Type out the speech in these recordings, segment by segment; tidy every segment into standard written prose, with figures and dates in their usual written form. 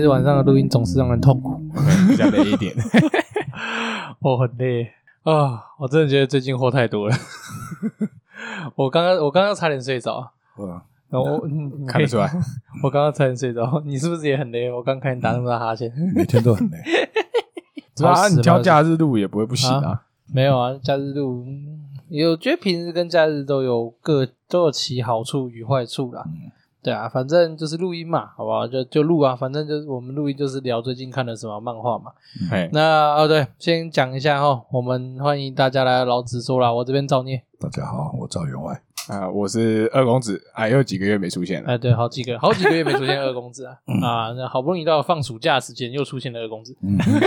日晚上的录音总是让人痛苦， 比较累一点。 我很累啊！我真的觉得最近货太多了。我刚刚差点睡着。我看得出来， 我刚刚差点睡着。你是不是也很累？我刚看你打那么大哈欠， 每天都很累。 你挑假日录也不会不行啊。 没有啊，假日录我觉得平时跟假日都有其好处与坏处啦。对啊，反正就是录音嘛，好不好？就录啊，反正就是我们录音就是聊最近看了什么漫画嘛。那对，先讲一下我们欢迎大家来老子说啦，我这边造孽。 大家好，我赵员外我是二公子又几个月没出现了。 对，好几个月没出现二公子啊。那好不容易到放暑假时间又出现了二公子。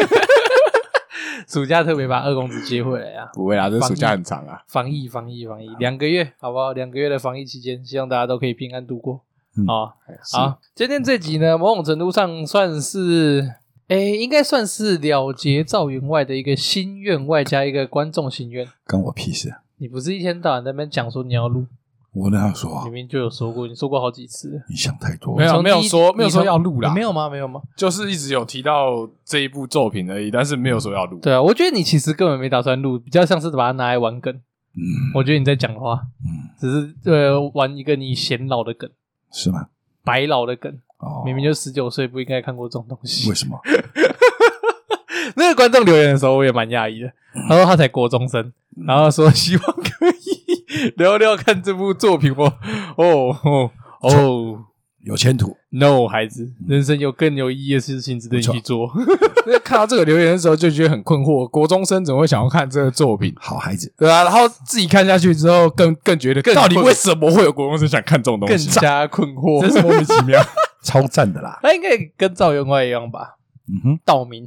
暑假特别把二公子接回来啊！ 不会啊，这暑假很长啊。 防疫2个月，好不好？2个月的防疫期间，希望大家都可以平安度过。好，今天这集呢，某种程度上算是，应该算是了结赵员外的一个心愿，外加一个观众心愿。 关我屁事！ 你不是一天到晚在那边讲说你要录？ 我哪有说？ 明明就有说过，你说过好几次。 你想太多。 没有说要录啦。 没有吗？ 就是一直有提到这一部作品而已，但是没有说要录。 对啊，我觉得你其实根本没打算录，比较像是把它拿来玩梗。我觉得你在讲的话，只是玩一个你显老的梗。 是吗？ 白老的梗，明明就19岁，不应该看过这种东西。 为什么？ 那个观众留言的时候，我也蛮讶异的。他说他才国中生，然后说希望可以聊聊看这部作品有前途。 No， 孩子，人生有更有意义的事情值得你去做。 看到这个留言的时候，就觉得很困惑，国中生怎么会想要看这个作品？ 好孩子， 对啊，然后自己看下去之后，更觉得到底为什么会有国中生想看这种东西？ 更加困惑， 真是莫名其妙。 超赞的啦！ 他应该跟赵员外一样吧？道明，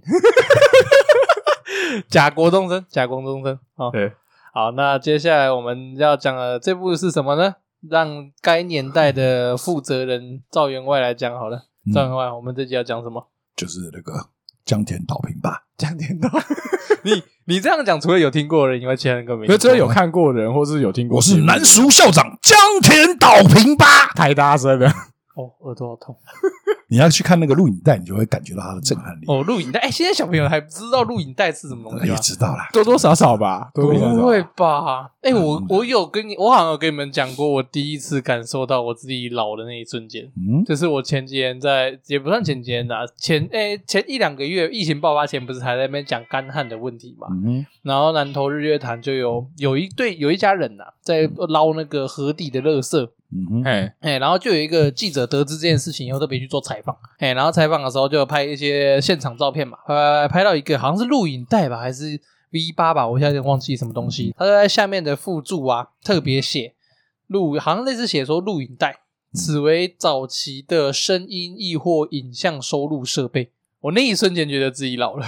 假国中生。 对， 好，那接下来我们要讲的这部是什么呢？让该年代的负责人赵员外来讲好了。赵员外，我们这集要讲什么？ 就是那个江田岛平吧。 江田岛，你这样讲，除了有听过的人以外，其他人根本没听过。 除了有看过的人，或是有听过。 我是南塾校长江田岛平吧。 太大声了。 耳朵好痛。 你要去看那个录影带，你就会感觉到它的震撼力。 录影带，现在小朋友还不知道录影带是什么东西吗？ 也知道啦， 多多少少吧， 不会吧？我我好像有跟你们讲过，我第一次感受到我自己老的那一瞬间。就是我前几年也不算前几年啦，前1-2个月疫情爆发前，不是还在那边讲干旱的问题嘛？然后南投日月潭就有一家人在捞那个河底的垃圾。然后就有一个记者得知这件事情以后，特别去做采访。然后采访的时候就拍一些现场照片嘛，拍到一个好像是录影带吧，还是 V8 吧，我现在有点忘记什么东西。他就在下面的附注特别写好像类似写说录影带，此为早期的声音亦或影像收录设备。我那一瞬间觉得自己老了。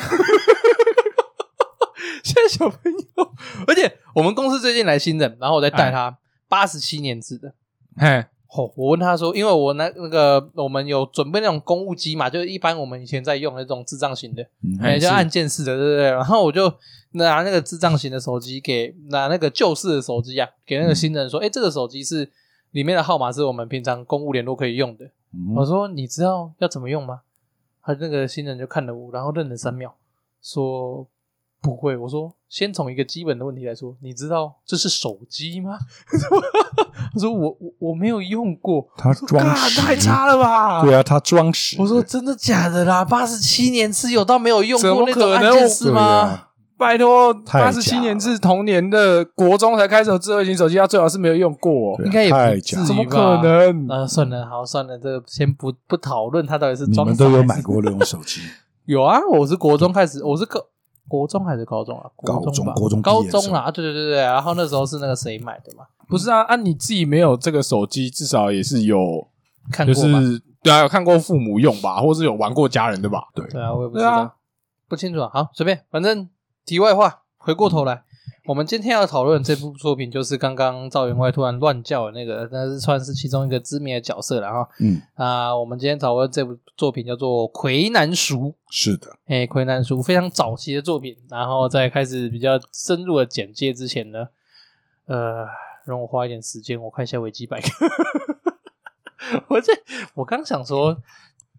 现在小朋友，而且我们公司最近来新人，然后我在带他。87年制的，我问他说，因为我那个我们有准备那种公务机嘛，就是一般我们以前在用的那种智障型的，就按键式的，对不对？然后我就拿那个智障型的手机拿那个旧式的手机给那个新人说，这个手机是里面的号码是我们平常公务联络可以用的。我说你知道要怎么用吗？他那个新人就看了我，然后愣了3秒，说不会。我说先从一个基本的问题来说，你知道这是手机吗？他说我没有用过。 他装死， 太差了吧？ 对啊，他装死。 我说真的假的啦？87年次有到没有用过那种按键式吗？ 拜托，87年是同年的国中才开始有智慧型手机，他最好是没有用过。 应该也不至于吧？ 怎么可能？ 算了，这个先不讨论他到底是装。 你们都有买过那种手机？ 有啊，我是国中开始，我是国中还是高中啊？高中啦，对，然后那时候是那个谁买的嘛？ 不是啊，你自己没有这个手机，至少也是有看过吧？ 对啊，有看过父母用吧，或是有玩过家人的吧？ 对啊，我也不知道，不清楚啊。好，随便，反正题外话，回过头来，我们今天要讨论这部作品，就是刚刚赵员外突然乱叫的那个，那是算是其中一个知名的角色了哈。我们今天讨论这部作品叫做《魁南塾》。 是的， 魁南塾非常早期的作品，然后在开始比较深入的简介之前呢，让我花一点时间，我看一下维基百科。我刚想说，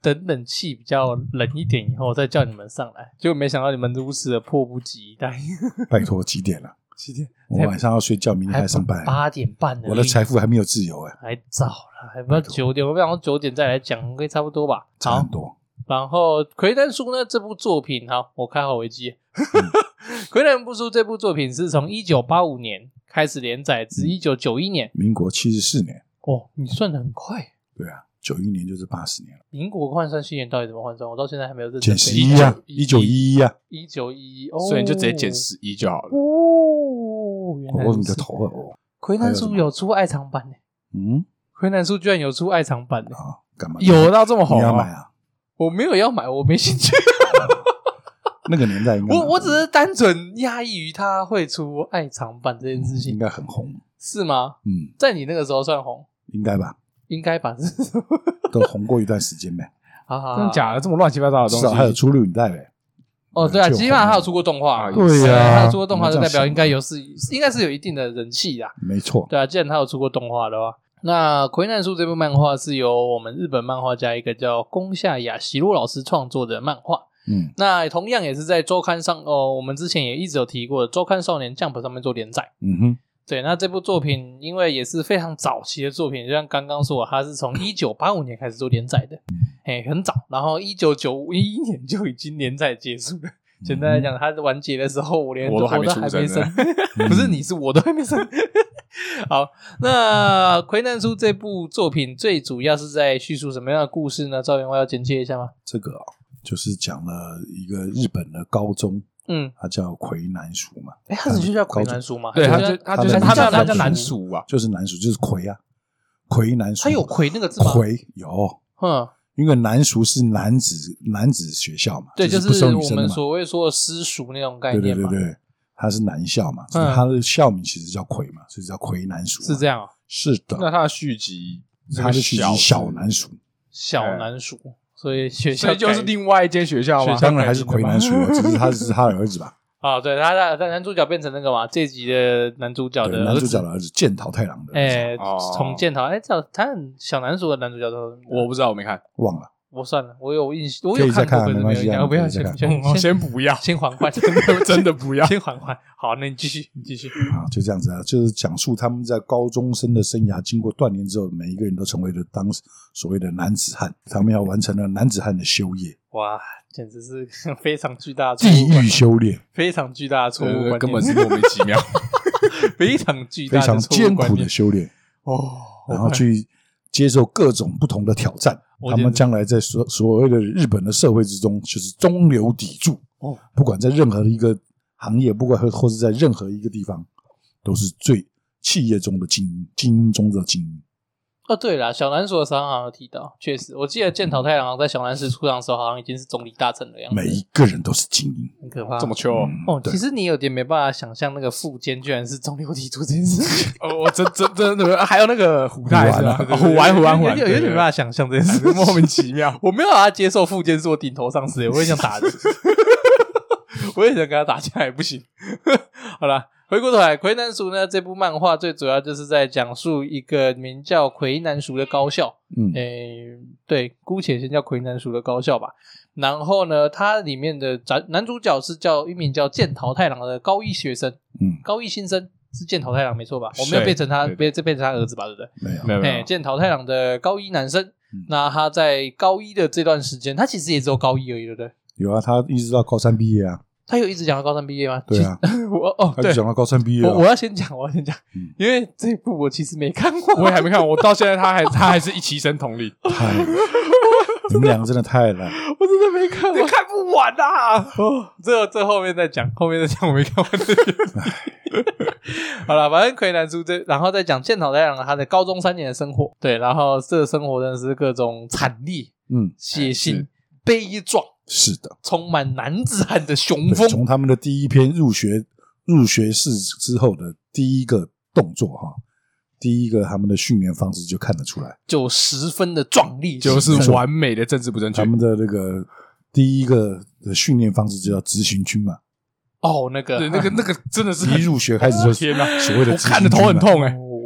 等冷气比较冷一点以后再叫你们上来，结果没想到你们如此的迫不及待。 拜托几点了？ 几点？ 我晚上要睡觉，明天还要上班。 8点半了， 我的财富还没有自由还早了，还不到9点。我想说9点再来讲，应该差不多吧。 差很多。 然后《魁南书》呢这部作品，好，我开好维基。魁南书这部作品是从1985年开始连载至1991年， 民国74年。 哦，你算得很快。 对啊，91年就是80年了。 民国换算西元到底怎么换算？我到现在还没有认真减11啊，1911啊 ，1911哦， 所以你就直接减11就好了。 哦，原来如此。 你的头哦， 魁南书有出爱藏版呢。魁南书居然有出爱藏版呢。 啊，干嘛？ 有到这么红？ 你要买啊？ 我没有要买，我没兴趣。 那个年代应该我只是单纯压抑于他会出爱藏版这件事情， 应该很红， 是吗？在你那个时候算红， 应该吧？ 应该吧？ 都红过一段时间呗。 真的假的？这么乱七八糟的东西， 至少还有出录影带呗。 哦，对啊，基本上还有出过动画， 对呀， 他有出过动画就代表应该是有一定的人气啦。 没错， 对啊，既然他有出过动画的话。那《魁南书》这部漫画是由我们日本漫画家一个叫宫下雅喜罗老师创作的漫画。那同样也是在周刊上我们之前也一直有提过的周刊少年 Jump 上面做连载。对，那这部作品因为也是非常早期的作品，就像刚刚说的，它是从1985年开始做连载的，很早，然后1991年就已经连载结束了。简单来讲，它完结的时候我都还没生，不是你是我都还没生。好，那《魁南书》这部作品最主要是在叙述什么样的故事呢？赵员外要简介一下吗？ 这个就是讲了一个日本的高中，它叫魁南塾嘛。 它就叫魁南塾吗？ 对，它叫南塾啊， 就是南塾，就是魁啊，魁南塾。 它有魁那个字吗？ 魁有，因为南塾是男子学校嘛， 对，就是我们所谓说的私塾那种概念嘛。 对，它是男校嘛，所以它的校名其实叫魁嘛，所以叫魁南塾。 是这样啊？ 是的。 那它的续集， 它的续集小南塾， 小南塾，所以学校就是另外一间学校嘛。 当然还是魁南塾，只是他是他的儿子吧。 对，他的男主角变成那个嘛，这集的男主角的儿子剑桃太郎的儿子，从剑桃他小南塾的男主角都我不知道，我没看， 忘了。 我算了，我有印象，我有看过，可是没有印象。不要先不要， 先缓缓， 真的不要， 先缓缓。好，那你继续。 就这样子啊，就是讲述他们在高中生的生涯经过锻炼之后，每一个人都成为了当时所谓的男子汉，他们要完成了男子汉的修业。 哇，简直是非常巨大的地狱修炼， 非常巨大的错误， 根本是莫名其妙， 非常巨大的非常艰苦的修炼然后去接受各种不同的挑战。他们将来在所谓的日本的社会之中，就是中流砥柱不管在任何一个行业，不管或是在任何一个地方，都是最企业中的精英中的精英。 对啦，小南塾的时候好像有提到，确实，我记得剑桃太郎在小南市出场的时候，好像已经是总理大臣的样子。 每一个人都是精英， 很可怕， 这么糗其实你有点没办法想象那个富坚居然是中流砥柱这件事情。 我真的，还有那个虎太是吧？虎丸， 有点没办法想象这件事， 莫名其妙。 我没有办法接受富坚是我顶头上司，我也想打人，我也想跟他打架也不行。好啦。回过头来，魁南塾呢这部漫画最主要就是在讲述一个名叫魁南塾的高校，对，姑且先叫魁南塾的高校吧。然后呢，它里面的男主角是一名叫剑桃太郎的高一学生，高一新生是剑桃太郎没错吧？我没有变成他儿子吧？对不对？ 没有。 剑桃太郎的高一男生，那他在高一的这段时间，他其实也只有高一而已，对不对？ 有啊，他一直到高3毕业啊。 他有一直讲到高3毕业吗？ 对啊，他就讲到高3毕业。 我要先讲，因为这一部我其实没看过， 我也还没看，我到现在他还是一期生同理。 你们两个真的太烂， 我真的没看过， 看不完啊！ 这后面再讲，我没看完这好了，反正魁南塾然后再讲剑桃太郎他的高中3年的生活，对，然后这个生活真的是各种惨烈、血腥、悲壮。 是的， 充满男子汉的雄风。 从他们的第一篇入学式之后的第一个动作第一个他们的训练方式就看得出来， 就十分的壮丽， 就是完美的政治不正确。 他们的那个第一个的训练方式就叫执行军嘛。 那个真的是一入学开始就天哪， 所谓的我看得头很痛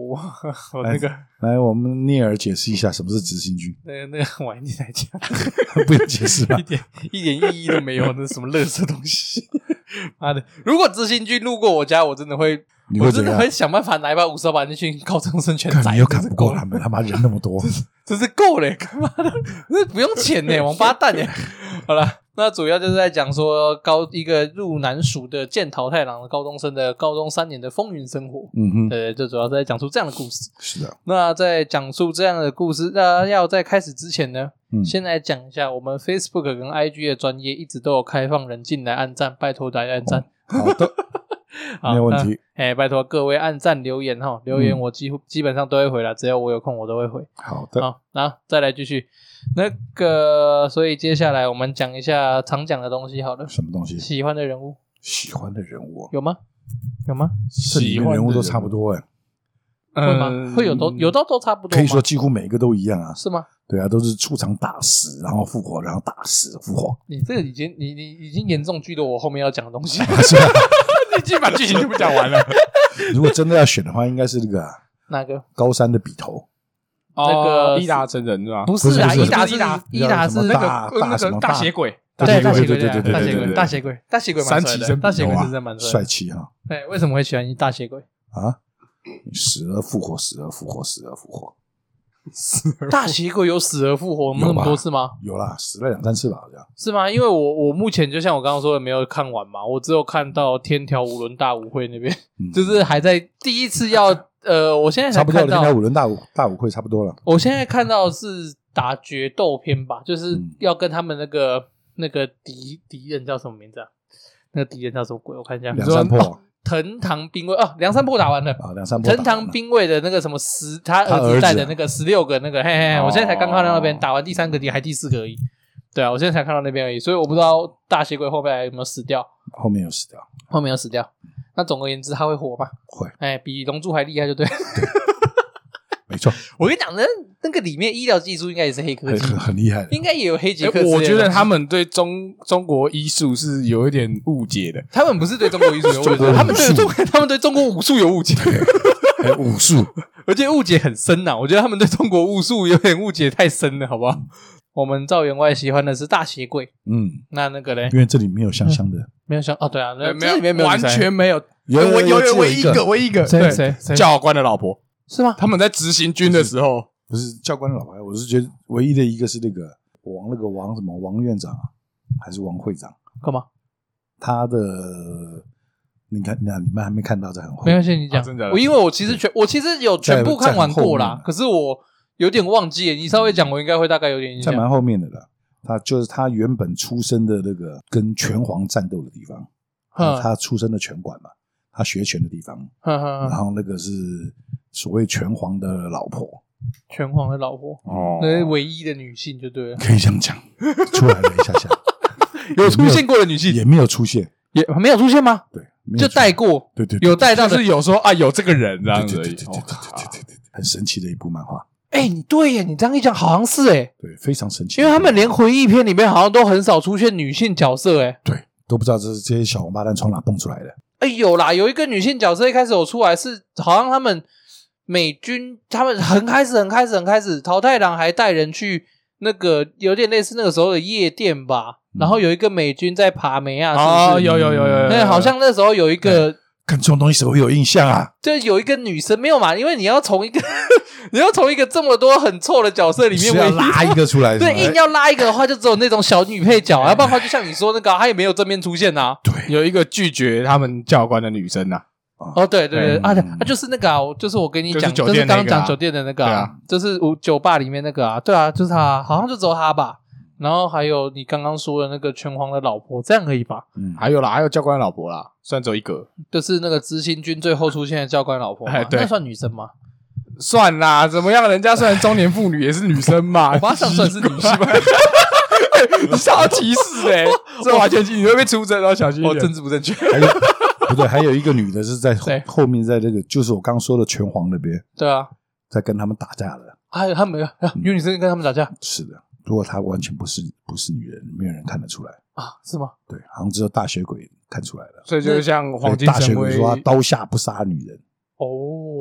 我那个来，我们聂耳解释一下什么是执行军。 那个晚一点来讲， 不用解释吧？ 一点意义都没有，那是什么垃圾东西？妈的！如果执行军路过我家，我真的会。我真的会想办法拿一把50把那群高中生全宰， 你又赶不过他们，他妈人那么多， 真是够了，干嘛的？那不用钱呢，王八蛋耶！好了，那主要就是在讲说一个入南蜀的剑桃太郎的高中生的高中3年的风云生活。对，就主要是在讲述这样的故事。 是的。 那在讲述这样的故事，那要在开始之前呢，先来讲一下我们 Facebook 跟 IG 的专页一直都有开放人进来按赞，拜托大家按赞。 好的。没有问题。 拜托各位按赞留言齁，留言我基本上都会回啦，只要我有空我都会回。 好的。 好，然后再来继续那个，所以接下来我们讲一下常讲的东西好了。 什么东西？ 喜欢的人物。 喜欢的人物有吗？有吗？ 这里面人物都差不多会吗？会有都差不多吗？ 可以说几乎每一个都一样啊。 是吗？ 对啊，都是出场打死，然后复活，然后打死复活。 你这个已经严重剧了我后面要讲的东西。 是吧？ 已经把剧情全部讲完了。 如果真的要选的话，应该是那个哪个？ 高山的笔头。 那个伊达真人是吧？ 不是啊，伊达是那个大血鬼。 对，大血鬼三旗真大血鬼是真蛮帅气哈。 对，为什么会喜欢大血鬼啊？死而复活，死而复活，死而复活。 大血鬼有死而复活那么多次吗？ 有啦，死了2-3次吧，好像是吗？因为我目前就像我刚刚说的，没有看完嘛，我只有看到天条五轮大舞会那边，就是还在第一次要我现在才看到差不多了，天条五轮大舞会差不多了。 我现在看到是打决斗篇吧，就是要跟他们那个敌人叫什么名字啊？那个敌人叫什么鬼？我看一下， 梁山泊。 藤堂兵卫梁山泊打完了梁山泊藤堂兵卫的那个什么他儿子带的那个16个那个我现在才刚看到那边打完第3个敌还第4个而已。对啊，我现在才看到那边而已，所以我不知道大血鬼后面有没有死掉。 后面有死掉。 那总而言之他会活吗？ 会。 比龙珠还厉害就对。 没错。 我跟你讲那个里面医疗技术应该也是黑科技， 很厉害的， 应该也有黑杰克。 我觉得他们对中国医术是有一点误解的。 他们不是对中国医术有误解，他们对中国武术有误解。 武术， 而且误解很深啊，我觉得他们对中国武术有点误解太深了，好不好？我们赵员外喜欢的是大血鬼。那个嘞？ 因为这里没有香香的， 没有香对啊， 这里面没有， 完全没有。 有唯一一个， 谁？ 教官的老婆是吗？ 他们在执行军的时候， 不是教官的老婆，我是觉得唯一的一个是那个王什么王院长啊，还是王会长？ 干嘛？ 他的你看，你们还没看到这很没关系，你讲。因为我其实有全部看完过啦，可是我有点忘记了，你稍微讲，我应该会大概有点印象。 在蛮后面的啦，他原本出生的那个跟拳皇战斗的地方，他出生的拳馆嘛，他学拳的地方，然后那个是所谓拳皇的老婆，那唯一的女性就对了， 可以这样讲，出来了一下下， 有出现过的女性也没有出现， 也没有出现吗？ 对， 就带过， 对， 有带到， 就是有说有这个人这样子，对， 很神奇的一部漫画。 你对耶，你这样一讲好像是对，非常神奇， 因为他们连回忆片里面好像都很少出现女性角色对，都不知道这些小王八蛋从哪蹦出来的。 有啦，有一个女性角色一开始有出来，是好像他们美军他们很开始桃太郎还带人去那个有点类似那个时候的夜店吧，然后有一个美军在爬梅啊， 有， 好像那时候有一个看这种东西谁会有印象啊？ 就有一个女生没有嘛，因为你要从一个这么多很臭的角色里面要拉一个出来， 对，硬要拉一个的话，就只有那种小女配角，要不然的话就像你说那个，她也没有正面出现啊。 对， 有一个拒绝他们教官的女生啊。 对就是那个就是我跟你讲，就是刚刚讲酒店的那个就是酒吧里面那个对啊，就是他，好像就只有他吧。然后还有你刚刚说的那个拳皇的老婆，这样可以吧？ 还有教官的老婆啦，虽然只有一个， 就是那个执行军最后出现的教官老婆嘛，那算女生吗？ 算啦，怎么样？人家虽然中年妇女，也是女生嘛。 我把她算是女性吧。 你超歧视这完全你会被出征，要小心一点。 政治不正确。 不对，还有一个女的是在后面，在这个就是我刚说的拳皇那边。 对啊， 在跟他们打架的。 他们有女生跟他们打架？ 是的。如果她完全不是女人，没有人看得出来是吗？ 对，好像只有大血鬼看出来了。 所以就像黄金大血鬼说他刀下不杀女人。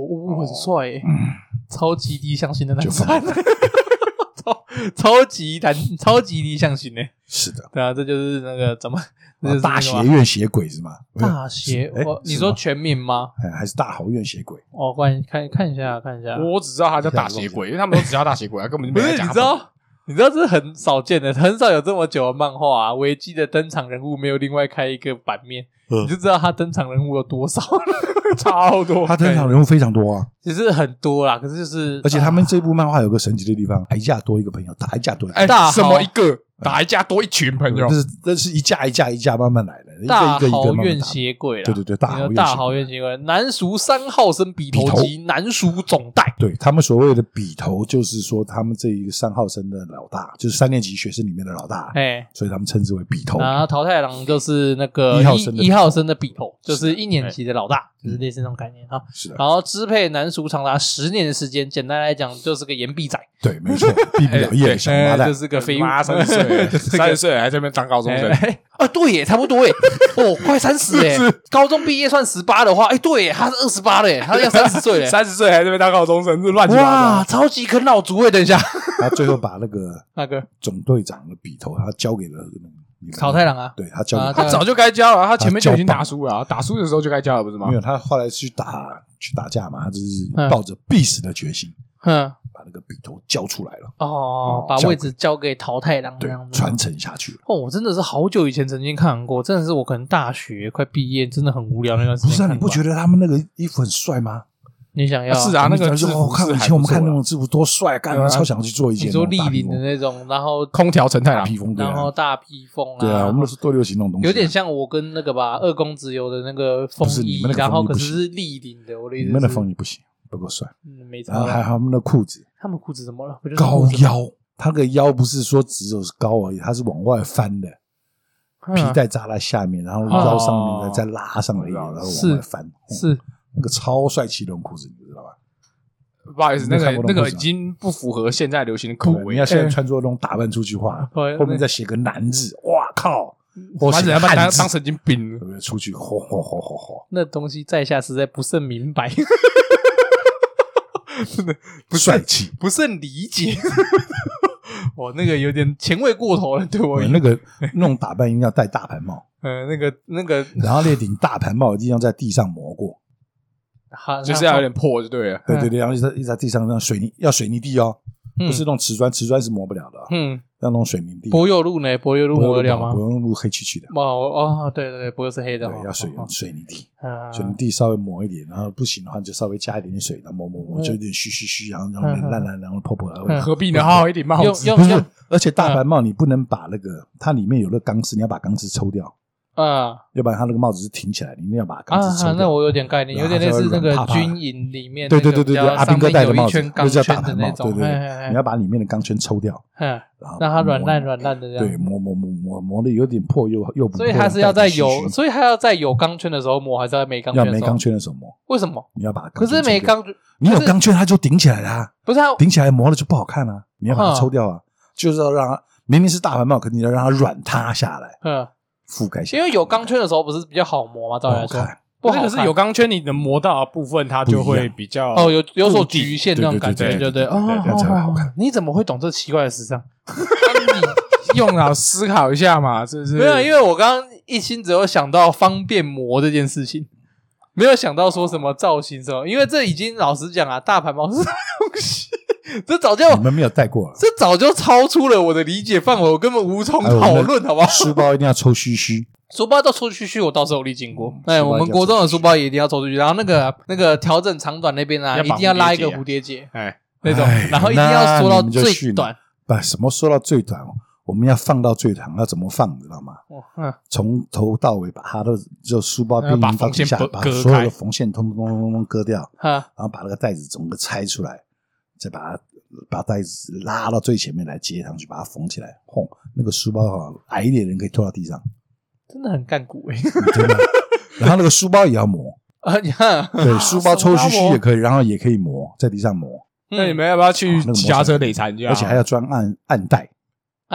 很帅耶，超级理想型的男生，超级理想型诶。 是的， 对啊，这就是那个怎么大学院血鬼是吗？ 大学，你说全名吗？ 还是大豪院血鬼？ 哦，看一下。 我只知道他叫大血鬼，因为他们都只叫大血鬼，根本就没人讲。 你知道这是很少见的，很少有这么久的漫画啊。维基的登场人物没有另外开一个版面，你就知道他登场人物有多少，超多。 他登场人物非常多啊， 其实很多啦，可是就是， 而且他们这部漫画有个神奇的地方，打一架多一个朋友，打一架多一个。 什么一个？打一架多一群朋友， 这是一架慢慢来的， 大豪院血鬼啦， 对，大豪院血鬼，南蜀3号生笔头及南蜀总代， 对他们所谓的笔头，就是说他们这一个3号生的老大，就是3年级学生里面的老大，所以他们称之为笔头。 然后桃太郎就是那个1号生的笔头，就是1年级的老大，就是类似那种概念哈。 是的。 然后支配南蜀长达10年的时间，简单来讲就是个岩壁仔。 对，没错，毕不了业的小麻蛋， 就是个废物 ，30岁还在那边当高中生。 对耶，差不多耶，快30耶。高中毕业算18的话，对耶，他是28了耶，他要30岁耶。 30岁还在那边当高中生，是乱七八糟。 哇，超级啃老族耶！等一下， 他最后把那个总队长的笔头，他交给了桃太郎啊。 对，他交给他早就该交了，他前面就已经打输了，打输的时候就该交了，不是吗？ 没有，他后来去打架嘛，他就是抱着必死的决心。把那个笔头交出来了把位置交给桃太郎， 对，传承下去了。 我真的是好久以前曾经看过，真的是我可能大学快毕业，真的很无聊那段时间。 不是啊，你不觉得他们那个衣服很帅吗？ 你想要是啊，那个制服我看以前我们看那种制服多帅，干超想去做一件。 你说立领的那种，然后空调陈太郎披风， 然后大披风啊， 对啊，我们都是多流行那种东西， 有点像我跟那个二公子有的那个风衣，然后可是立领的。我的意思是， 你们的风衣不行。不够帅， 没错。 然后还有他们的裤子， 他们裤子怎么了？ 高腰，他的腰不是说只有高而已，它是往外翻的，皮带扎在下面，然后腰上面再拉上来一点，然后往外翻， 是那个超帅气的裤子，你知道吧？ 不好意思，那个已经不符合现在流行的口味。 你要现在穿着那种打扮出去话，后面再写个男字，哇靠！ 我写要当神经病， 对不对？出去吼， 那东西在下实在不甚明白。 真的不帅气， 不甚理解。我那个有点前卫过头了，对我那种打扮一定要戴大盘帽， 那个， 然后那顶大盘帽一定要在地上磨过， 就是要有点破就对了。 对，然后一直在地上让水泥地哦，不是那种瓷砖是磨不了的，要弄水泥地。 柏油路呢？柏油路磨得了吗？ 柏油路黑漆漆的。 对，柏油是黑的。 对，要水泥地，水泥地稍微磨一点，然后不行的话就稍微加一点点水，然后磨，就有点虚，然后烂，然后破， 何必呢？好好一顶帽子。 不是，而且大盘帽你不能把那个它里面有那个钢丝，你要把钢丝抽掉。要不然它那个帽子是挺起来，你一定要把钢丝抽掉。 那我有点概念，有点类似那个军营里面， 对，阿兵哥戴的帽子，那叫大盘帽， 对， 你要把里面的钢圈抽掉， 然后让它软烂的这样。 对，磨的有点破又不破。 所以它是要在有钢圈的时候磨，还是在没钢圈的时候？ 要没钢圈的时候磨。 为什么？ 你要把可是没钢圈， 你有钢圈它就顶起来啦。 不是， 顶起来磨了就不好看了，你要把它抽掉啊，就是要让它明明是大盘帽，可你要让它软塌下来。覆盖下来， 因为有钢圈的时候不是比较好磨吗？照理来说，不好看。 可是有钢圈，你能磨到的部分，它就会比较有所局限那种感觉，对这样才会好看。 你怎么会懂这奇怪的时尚？ 你用脑思考一下嘛，是不是？ 没有，因为我刚刚一心只有想到方便磨这件事情，没有想到说什么造型什么，因为这已经老实讲啊，大盘帽是什么东西？这早就你们没有戴过了， 这早就超出了我的理解范围，我根本无从讨论，好不好？ 书包一定要抽须， 书包都抽须，我倒是有历经过。我们国中的书包也一定要抽须，然后那个调整长短那边啊，一定要拉一个蝴蝶结，那种，然后一定要缩到最短。 什么缩到最短？我们要放到最长，要怎么放，你知道吗？从头到尾把它的就书包边缘到底下，把所有的缝线通割掉，然后把那个带子整个拆出来。再把带子拉到最前面来接上去，把它缝起来。那个书包矮一点的人可以拖到地上， 真的很干股真的。然后那个书包也要磨对，书包抽须也可以，然后也可以磨，在地上磨。 那你们要不要去骑脚车累残？ 而且还要装暗带，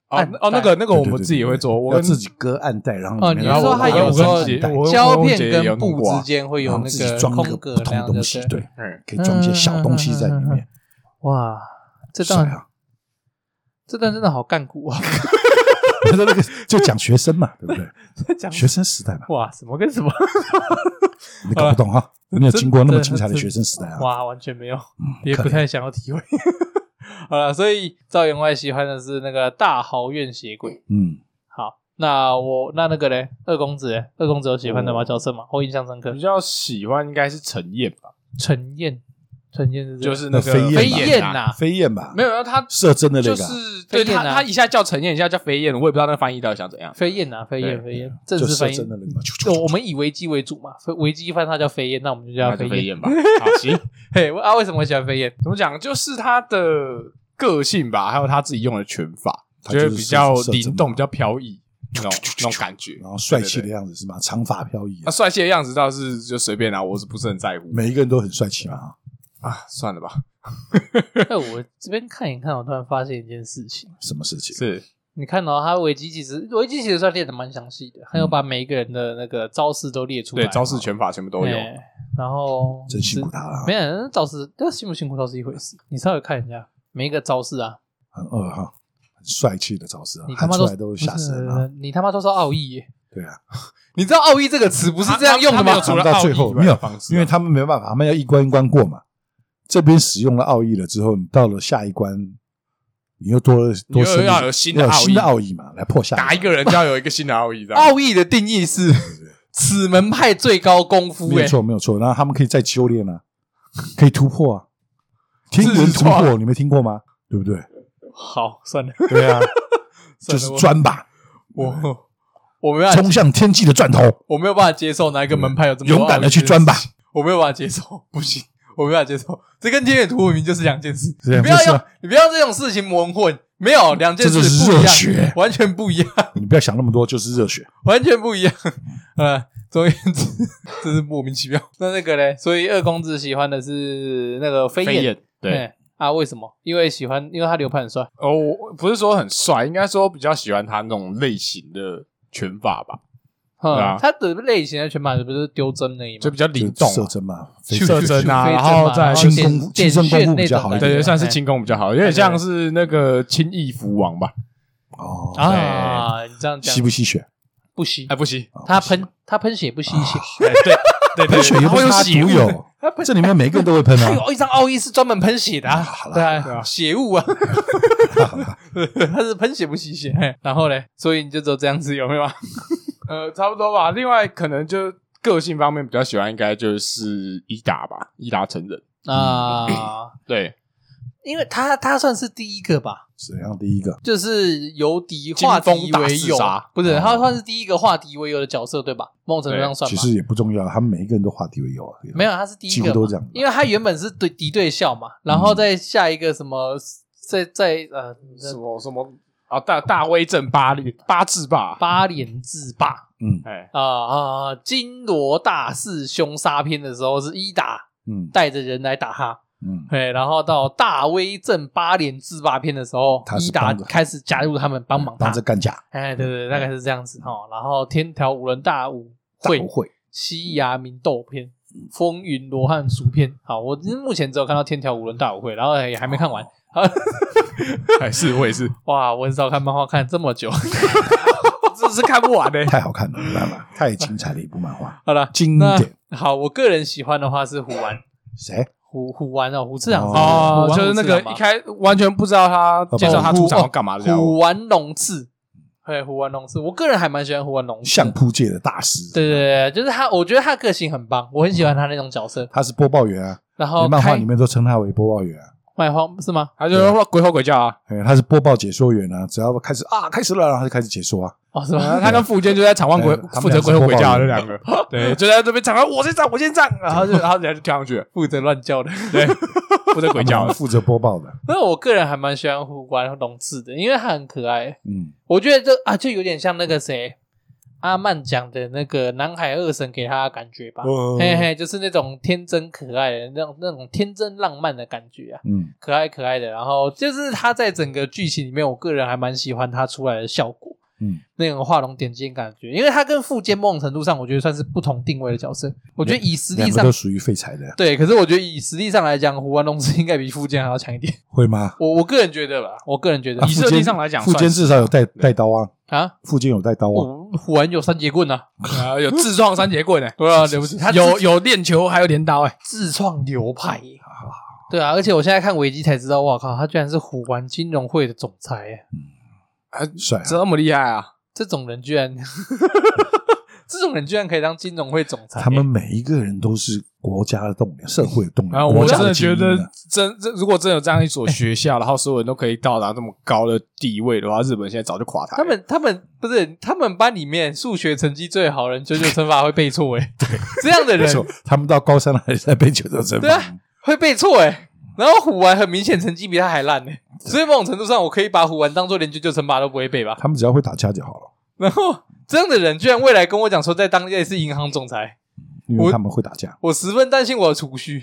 那个我们自己也会做，我要自己割暗带，然后你说他有时候胶片跟布之间会有那个空格不同的东西，对，可以装一些小东西在里面。 哇，这段真的好干股啊！ 那个就讲学生嘛，对不对？讲学生时代嘛。 哇，什么跟什么？ 你搞不懂哈？你有经过那么精彩的学生时代啊？ 哇，完全没有，也不太想要体会。好了，所以赵员外喜欢的是那个大豪院血鬼。好，那个嘞，二公子有喜欢的吗？角色吗？我印象深刻， 比较喜欢应该是陈燕吧？ 陈燕是就是那个飞燕呐， 飞燕吧？ 没有，他射针的那个， 就是对他一下叫陈燕，一下叫飞燕，我也不知道那个翻译到底想怎样。 飞燕，正式翻译。我们以维基为主嘛，维基翻它叫飞燕，那我们就叫飞燕吧。好，行。 嘿，为什么我喜欢飞燕？ 怎么讲？就是他的个性吧，还有他自己用的拳法，觉得比较灵动，比较飘逸。那种感觉， 然后帅气的样子是吗？长发飘逸。 帅气的样子倒是就随便啦，我是不是很在乎？ 每一个人都很帅气嘛。 算了吧。 我这边看一看，我突然发现一件事情。 什么事情？ 是你看到他维基其实算列的蛮详细的，还有把每一个人的那个招式都列出来， 对，招式拳法全部都有。 然后真辛苦他了。 没有招式，但辛不辛苦倒是一回事。你稍微看一下每一个招式啊， 很哈。很帅气的招式啊， 你他妈都都吓死人了！ 你他妈都说奥义耶？ 对啊， 你知道奥义这个词不是这样用的吗？ 除了到最后没有，因为他们没办法，他们要一关一关过嘛。这边使用了奥义了之后，你到了下一关，你又要有新的奥义嘛，来破下打一个人就要有一个新的奥义。 奥义的定义是此门派最高功夫， 没有错。然后他们可以再修炼啊，可以突破啊，天文突破，你没听过吗？对不对？ 好，算了。 对啊，就是钻吧。 我没办法冲向天际的钻头， 我没有办法接受哪一个门派有这么勇敢的去钻吧。 我没有办法接受，不行，我没办法接受。这跟天元图文明就是两件事， 你不要这种事情蒙混，没有两件事不一样，完全不一样。 你不要想那么多，就是热血， 完全不一样。总而言之，真是莫名其妙。那个嘞，所以二公子喜欢的是那个飞燕， 对。 为什么？因为他流派很帅。 不是说很帅，应该说比较喜欢他那种类型的拳法吧。 他的类型的拳法不是丢针那一嘛， 就比较灵动， 射针嘛， 射针啊，然后再轻身功夫比较好一点， 对，算是轻功比较好，有点像是那个轻易符王吧。 你这样讲吸不吸血？ 不吸， 不吸。 他喷血不吸血， 对， 喷血又不是他独有。这里面每个人都会喷啊！ 他有一张奥义是专门喷血的对啊，血雾啊，他是喷血不吸血。然后嘞，所以你就只有这样子，有没有？ 差不多吧。另外，可能就个性方面比较喜欢，应该就是伊达吧，伊达成人对， 因为他算是第一个吧。 怎样第一个？ 就是由敌化敌为友，不是他算是第一个化敌为友的角色，对吧？某种程度上算吧。 其实也不重要，他们每一个人都化敌为友啊。 没有，他是第一个， 几乎都这样。 因为他原本是敌对校嘛，然后再下一个什么， 什么大威震八字霸， 八连制霸，金罗大师凶杀篇的时候是伊达，带着人来打他。然后到大威震八连制霸篇的时候，伊达开始加入他们帮忙他， 帮着干架。 对，大概是这样子哈。然后天条五人大舞会，西牙明斗篇，风云罗汉书篇。好，我目前只有看到天条五人大舞会，然后也还没看完。 我也是。 哇，我很少看漫画看这么久，真是看不完的。 太好看了，没办法，太精彩的一部漫画。 好了， 经典。 好，我个人喜欢的话是虎丸。 谁？ 虎丸虎次郎就是那个完全不知道他介绍他出场要干嘛的虎丸龙次。虎丸龙次，我个人还蛮喜欢虎丸龙次， 相扑界的大师。 对，就是他，我觉得他个性很棒，我很喜欢他那种角色。 他是播报员啊， 然后漫画里面都称他为播报员啊。 卖荒是吗？ 他就鬼吼鬼叫啊！ 他是播报解说员啊，只要开始了，然后就开始解说啊。 是吗？ 他跟富坚就在场外负责鬼吼鬼叫这两个，对，就在这边场外我先上，然后人家就跳上去， 负责乱叫的， 对，负责鬼叫， 负责播报的。 那我个人还蛮喜欢虎丸龙次的，因为他很可爱。我觉得就有点像那个谁， 阿曼讲的那个南海二神给他的感觉吧，嘿嘿，就是那种天真可爱的那种天真浪漫的感觉啊，可爱可爱的。然后就是他在整个剧情里面，我个人还蛮喜欢他出来的效果，那种画龙点睛感觉，因为他跟富坚某种程度上，我觉得算是不同定位的角色。我觉得以实力上， 两个都属于废材的。 对，可是我觉得以实力上来讲，虎丸龙之应该比富坚还要强一点。 会吗？ 我个人觉得吧，我个人觉得， 以设定上来讲， 富坚至少有带刀啊。啊，富坚有带刀啊， 虎丸有三节棍啊， 有自创三节棍对啊，对不起，他有练球，还有镰刀自创流派对啊，而且我现在看维基才知道，哇靠，他居然是虎丸金融会的总裁帅， 这么厉害啊！ 这种人居然可以当金融会总裁， 他们每一个人都是国家的栋梁，社会的栋梁。 我真的觉得，如果真有这样一所学校，然后所有人都可以到达这么高的地位的话，日本现在早就垮台了。 他们不是他们班里面数学成绩最好的人，九九乘法会背错对，这样的人， 他们到高三了还在背九九乘法， 对啊，会背错然后虎丸很明显成绩比他还烂所以某种程度上，我可以把虎丸当作连九九乘法都不会背吧？ 他们只要会打架就好了。 然后这样的人居然未来跟我讲说在当类似银行总裁， 因为他们会打架， 我十分担心我的储蓄。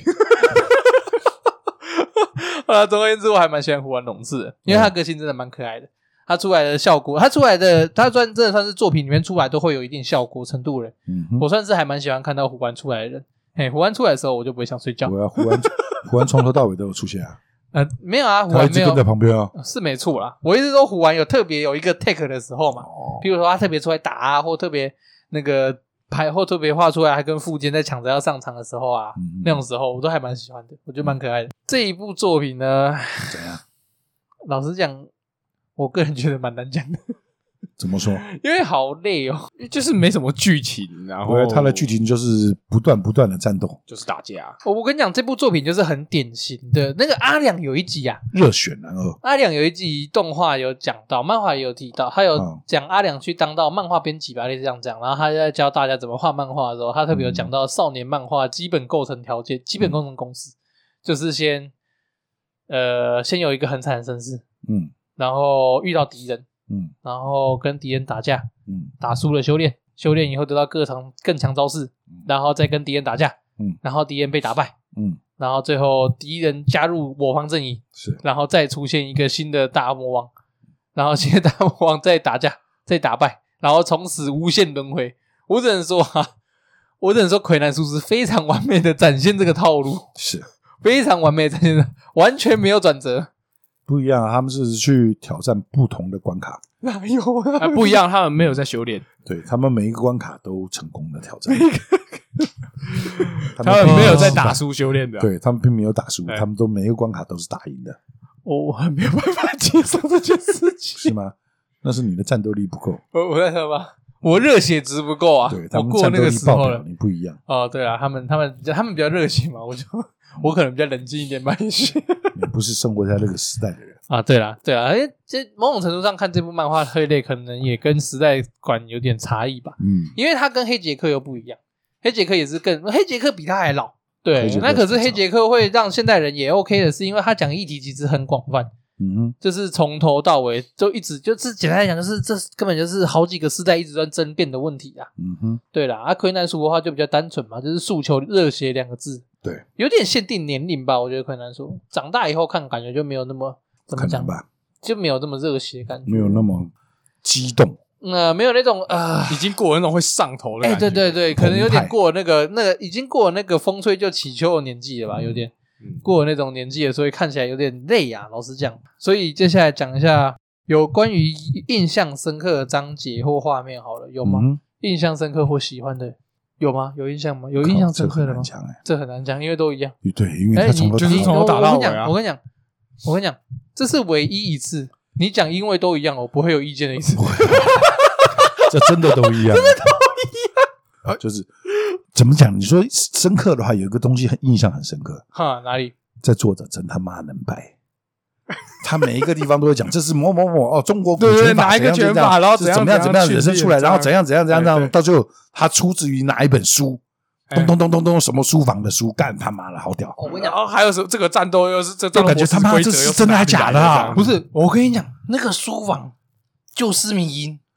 总而言之，我还蛮喜欢虎丸龙志的，因为他个性真的蛮可爱的，他出来的效果，他真的算是作品里面出来都会有一定效果程度的人。我算是还蛮喜欢看到虎丸出来的人。虎丸出来的时候，我就不会想睡觉。 我要虎丸从头到尾都有出现啊。 没有啊，虎丸没有，他一直跟在旁边啊， 是没错啦。我一直说虎丸有特别有一个 take 的时候嘛，比如说他特别出来打或特别那个拍或特别画出来，还跟富坚在抢着要上场的时候啊，那种时候我都还蛮喜欢的，我觉得蛮可爱的。这一部作品呢， 怎样？ 老实讲，我个人觉得蛮难讲的。 怎么说？ 因为好累就是没什么剧情，然后它的剧情就是不断的战斗， 就是打架。 我跟你讲，这部作品就是很典型的那个阿良有一集啊， 热血男二。阿良有一集动画有讲到，漫画也有提到，他有讲阿良去当到漫画编辑吧，类似这样讲。然后他在教大家怎么画漫画的时候，他特别有讲到少年漫画基本构成条件、基本构成公式，就是先有一个很惨的身世，然后遇到敌人。然后跟敌人打架，打输了修炼以后得到更强招式，然后再跟敌人打架，然后敌人被打败，然后最后敌人加入我方阵营，然后再出现一个新的大魔王，然后新的大魔王再打架再打败，然后从此无限轮回。我只能说魁南叔是非常完美的展现这个套路， 是非常完美的展现的，完全没有转折。 不一样啊，他们是去挑战不同的关卡。 哪有啊？ 不一样，他们没有在修炼。 对，他们每一个关卡都成功的挑战。 他们没有在打输修炼的。 对，他们并没有打输，他们都每一个关卡都是打赢的。 我很没有办法接受这件事情。 是吗？那是你的战斗力不够。 我在说吧，我热血值不够啊。 对，他们战斗力爆表，你不一样。 对啊，他们比较热血嘛，我可能比较冷静一点吧，也许。 你不是生活在那个时代的人啊！对啦，这某种程度上看这部漫画hơi累，可能也跟时代感有点差异吧。因为它跟黑杰克又不一样，黑杰克也是黑杰克比他还老。对，那可是黑杰克会让现代人也 OK 的，是因为他讲议题其实很广泛。就是从头到尾就一直就是简单来讲，就是这根本就是好几个世代一直在争辩的问题啊。对啦，魁南叔的话就比较单纯嘛，就是诉求热血2个字。 对， 有点限定年龄吧，我觉得魁南叔长大以后看感觉就没有那么怎么讲吧，就没有这么热血感觉， 没有那么激动。 没有那种已经过了那种会上头的感觉。 对，可能有点过了那个已经过了那个风吹就起秋的年纪了吧，有点。过了那种年纪了，所以看起来有点累啊，老实讲。所以接下来讲一下有关于印象深刻的章节或画面好了，有吗？印象深刻或喜欢的有吗？有印象吗？有印象深刻的吗？这很难讲，因为都一样。 对，因为他从头打到尾啊。 我跟你讲，这是唯一一次你讲因为都一样，我不会有意见的一次。 这真的都一样，真的都一样。就是怎么讲？你说深刻的话，有一个东西印象很深刻。 哪里？ 这作者真他妈能掰。他每一个地方都会讲，这是某某某中国古拳法， 哪一个拳法，然后怎么样衍生出来，然后怎样，到最后他出自于哪一本书？咚，什么书房的书？干他妈的好屌！ 我跟你讲， 还有这个战斗又是这感觉他妈这是真的还假的啊？ 不是，我跟你讲，那个书房就是迷因。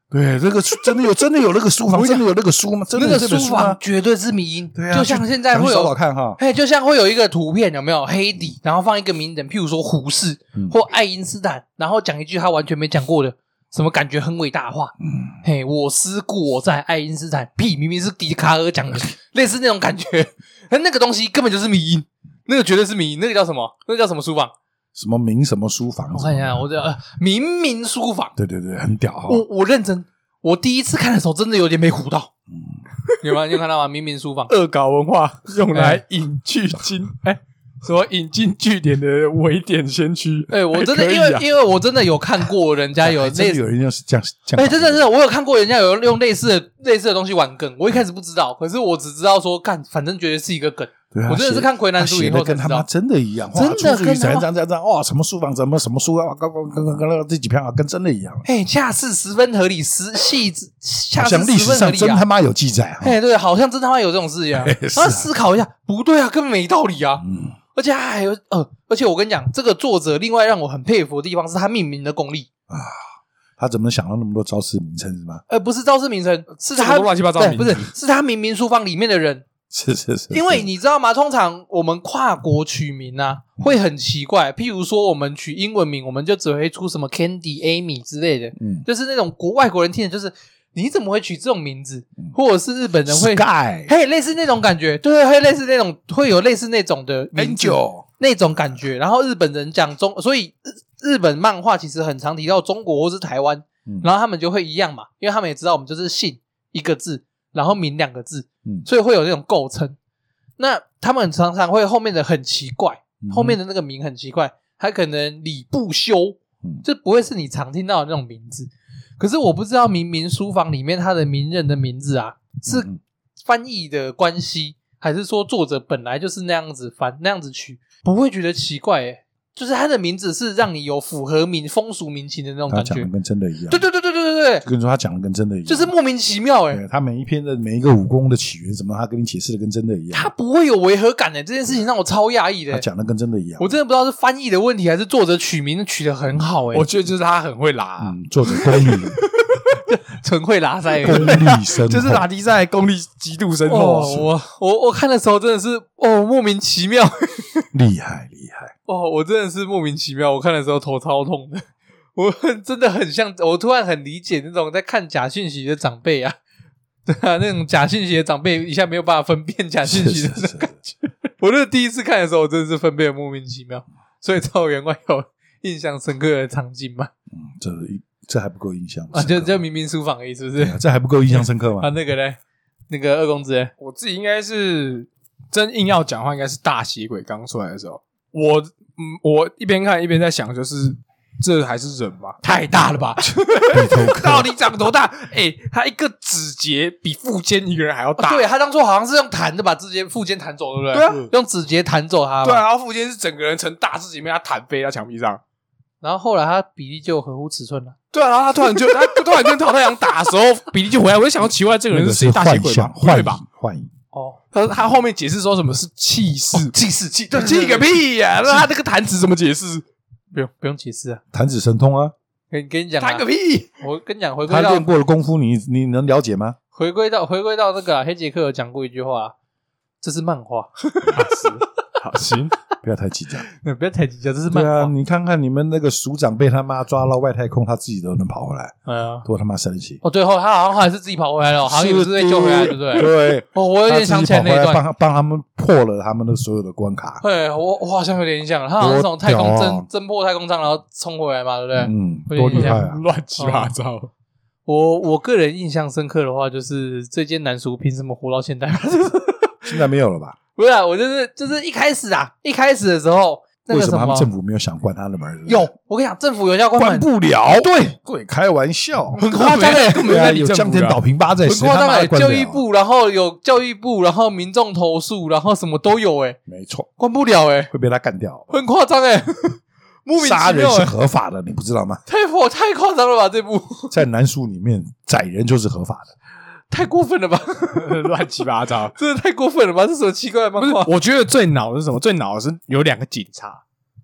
对，这个真的有那个书房，真的有那个书吗？真的有这本书吗？ 那个书房绝对是迷因， 对啊， 就像现在会有找找看哈， 就像会有一个图片有没有黑底，然后放一个名人，譬如说胡适或爱因斯坦，然后讲一句他完全没讲过的什么感觉很伟大的话，我思故我在，爱因斯坦，屁，明明是笛卡尔讲的，类似那种感觉，那个东西根本就是迷因，那个绝对是迷因，那个叫什么？那个叫什么书房？什么明什么书房？ 我看一下，我这明书房， 对，很屌哈！ 我认真，我第一次看的时候真的有点没唬到，有吗？你有看到吗？明书房， 恶搞文化用来引据经，什么引经据典的微典先驱？ 我真的因为我真的有看过人家有类似， 有人是这样， 真的是我有看过人家有用类似的东西玩梗，我一开始不知道，可是我只知道说反正觉得是一个梗。 对啊， 我真的是看魁南书以后跟他妈真的一样， 真的跟这样哇，什么书房什么书啊，刚这几篇啊，跟真的一样。 恰似十分合理，恰似像历史上真他妈有记载。 对，好像真他妈有这种事一样。然后思考一下，不对啊，根本没道理啊。而且还有而且我跟你讲，这个作者另外让我很佩服的地方是他命名的功力啊。 他怎么想到那么多招式名称是吗？ 不是招式名称，是他乱七八糟的名字， 不是他明书房里面的人。 是， 因为你知道吗？通常我们跨国取名啊，会很奇怪。譬如说，我们取英文名，我们就只会出什么 Candy、Amy 之类的，就是那种外国人听的，就是你怎么会取这种名字？或者是日本人会 Sky， 类似那种感觉，对，会类似那种，会有类似那种的名字 Angel 那种感觉。然后日本人讲所以日本漫画其实很常提到中国或是台湾，然后他们就会一样嘛，因为他们也知道我们就是姓一个字。然后名两个字，所以会有那种构成。那他们常常会后面的很奇怪，后面的那个名很奇怪，他可能礼部修，就不会是你常听到的那种名字。可是我不知道明书房里面他的名人的名字啊，是翻译的关系，还是说作者本来就是那样子翻那样子取，不会觉得奇怪耶。就是他的名字是让你有符合风俗民情的那种感觉， 他讲的跟真的一样。 对， 跟你说他讲的跟真的一样， 就是莫名其妙对，他每一篇的每一个武功的起源什么，他跟你解释的跟真的一样， 他不会有违和感的。这件事情让我超讶异的， 他讲的跟真的一样。 我真的不知道是翻译的问题，还是作者取名取得很好。 我觉得就是他很会拉， 作者功力纯会拉塞， 功力深厚， 就是拉迪赛功力极度深厚。 我看的时候真的是莫名其妙， 厉害。 我真的是莫名其妙，我看的时候头超痛的。我真的很像，我突然很理解那种在看假讯息的长辈啊，对啊，那种假讯息的长辈一下没有办法分辨假讯息的那种感觉。我那第一次看的时候，我真的是分辨莫名其妙，所以赵员外有印象深刻的场景嘛？ 这还不够印象啊？就明书房而已，是不是？ 这还不够印象深刻吗？ 那个嘞，那个二公子嘞， 我自己应该是真硬要讲话，应该是大血鬼刚出来的时候，我一边看一边在想，就是这还是人吗？ 太大了吧！ 到底长多大？他一个指节比富坚一个人还要大。 对，他当初好像是用弹的把富坚弹走，对不对？ 对啊， 用指节弹走他。 对啊，然后富坚是整个人成大指节被他弹飞到墙壁上， 然后后来他比例就合乎尺寸了。 对啊，然后他突然跟桃太阳打的时候，比例就回来。我就想到奇怪，这个人是谁？大血鬼吧？ 幻影。 他后面解释说什么是气势？ 气对，气个屁呀！那他那个弹指怎么解释？ 不用解释啊， 弹指神通啊！ 跟你讲， 弹个屁！ 我跟你讲，回归到他练过的功夫，你能了解吗？ 回归到那个黑杰克有讲过一句话，这是漫画。 好行， 不要太计较， 不要太计较，这是漫画。 对啊，你看看你们那个署长被他妈抓到外太空，他自己都能跑回来，多他妈神奇！ 最后他好像还是自己跑回来了，好像也是被救回来，对不对？ 对， 我有点想起来那一段， 帮他们破了他们的所有的关卡。 对，我好像有点印象了，他好像是从太空侦破太空舱，然后冲回来嘛，对不对？ 多厉害啊！ 乱七八糟。 我个人印象深刻的话，就是这间男塾凭什么活到现在？ 现在没有了吧？ 不是，我就是一开始的时候， 为什么他们政府没有想关他的门？ 有，我跟你讲，政府有要关门， 关不了。对，开玩笑， 很夸张哎， 根本有江天岛平八在， 很夸张哎，教育部，然后有教育部，然后民众投诉，然后什么都有哎， 没错， 关不了哎， 会被他干掉， 很夸张哎，莫名其妙杀人是合法的，你不知道吗？ 太夸张了吧，这部在男塾里面宰人就是合法的。 太过分了吧！ 乱七八糟， 真的太过分了吧！这什么奇怪的漫画？ 我觉得最恼的是什么？最恼的是有两个警察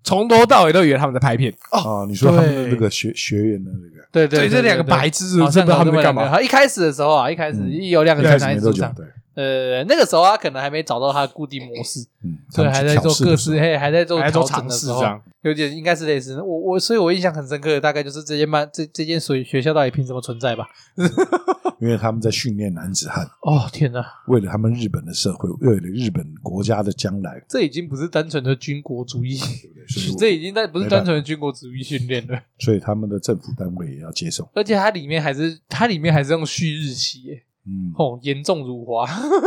从头到尾都以为他们在拍片你说他们的那个学院的那个， 对，这两个白痴不知道他们在干嘛。 一开始的时候啊，一开始有两个人在组长，那个时候他可能还没找到他的固定模式，所以还在做各式，还在做调整的时候，有点应该是类似。所以我印象很深刻的大概就是这间学校到底凭什么存在吧？ 因为他们在训练男子汉。 天哪！ 为了他们日本的社会，为了日本国家的将来， 这已经不是单纯的军国主义，这已经不是单纯的军国主义训练了。 所以他们的政府单位也要接受， 而且它里面还是用旭日旗耶。严重辱华，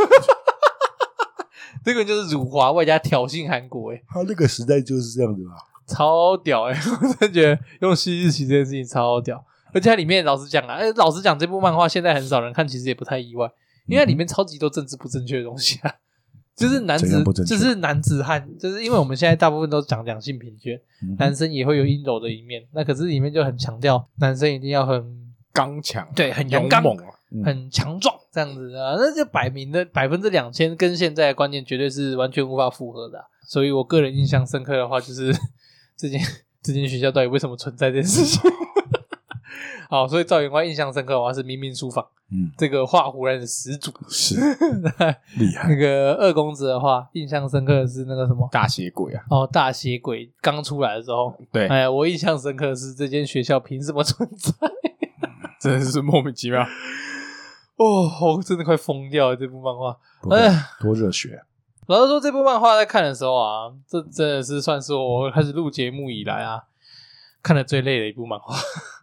这个就是辱华外加挑衅韩国他那个时代就是这样子吧， 超屌我真的觉得用旭日旗这件事情超屌。而且它里面老实讲这部漫画现在很少人看，其实也不太意外，因为它里面超级多政治不正确的东西啊，就是男子汉，就是因为我们现在大部分都讲两性平权，男生也会有阴柔的一面，那可是里面就很强调男生一定要很刚强， 对，很勇猛很强壮这样子啊，那就摆明的2000%跟现在的观念绝对是完全无法符合的所以我个人印象深刻的话，就是这间学校到底为什么存在这件事情。好，所以赵员外印象深刻的话是明明书房，这个画虎人的始祖是厉害。 那个二公子的话，印象深刻的是那个什么大血鬼啊！ 大血鬼刚出来的时候， 对， 我印象深刻的是这间学校凭什么存在？ 真的是莫名其妙。 我真的快疯掉了这部漫画， 多热血！ 老实说，这部漫画在看的时候啊，这真的是算是我开始录节目以来啊看的最累的一部漫画。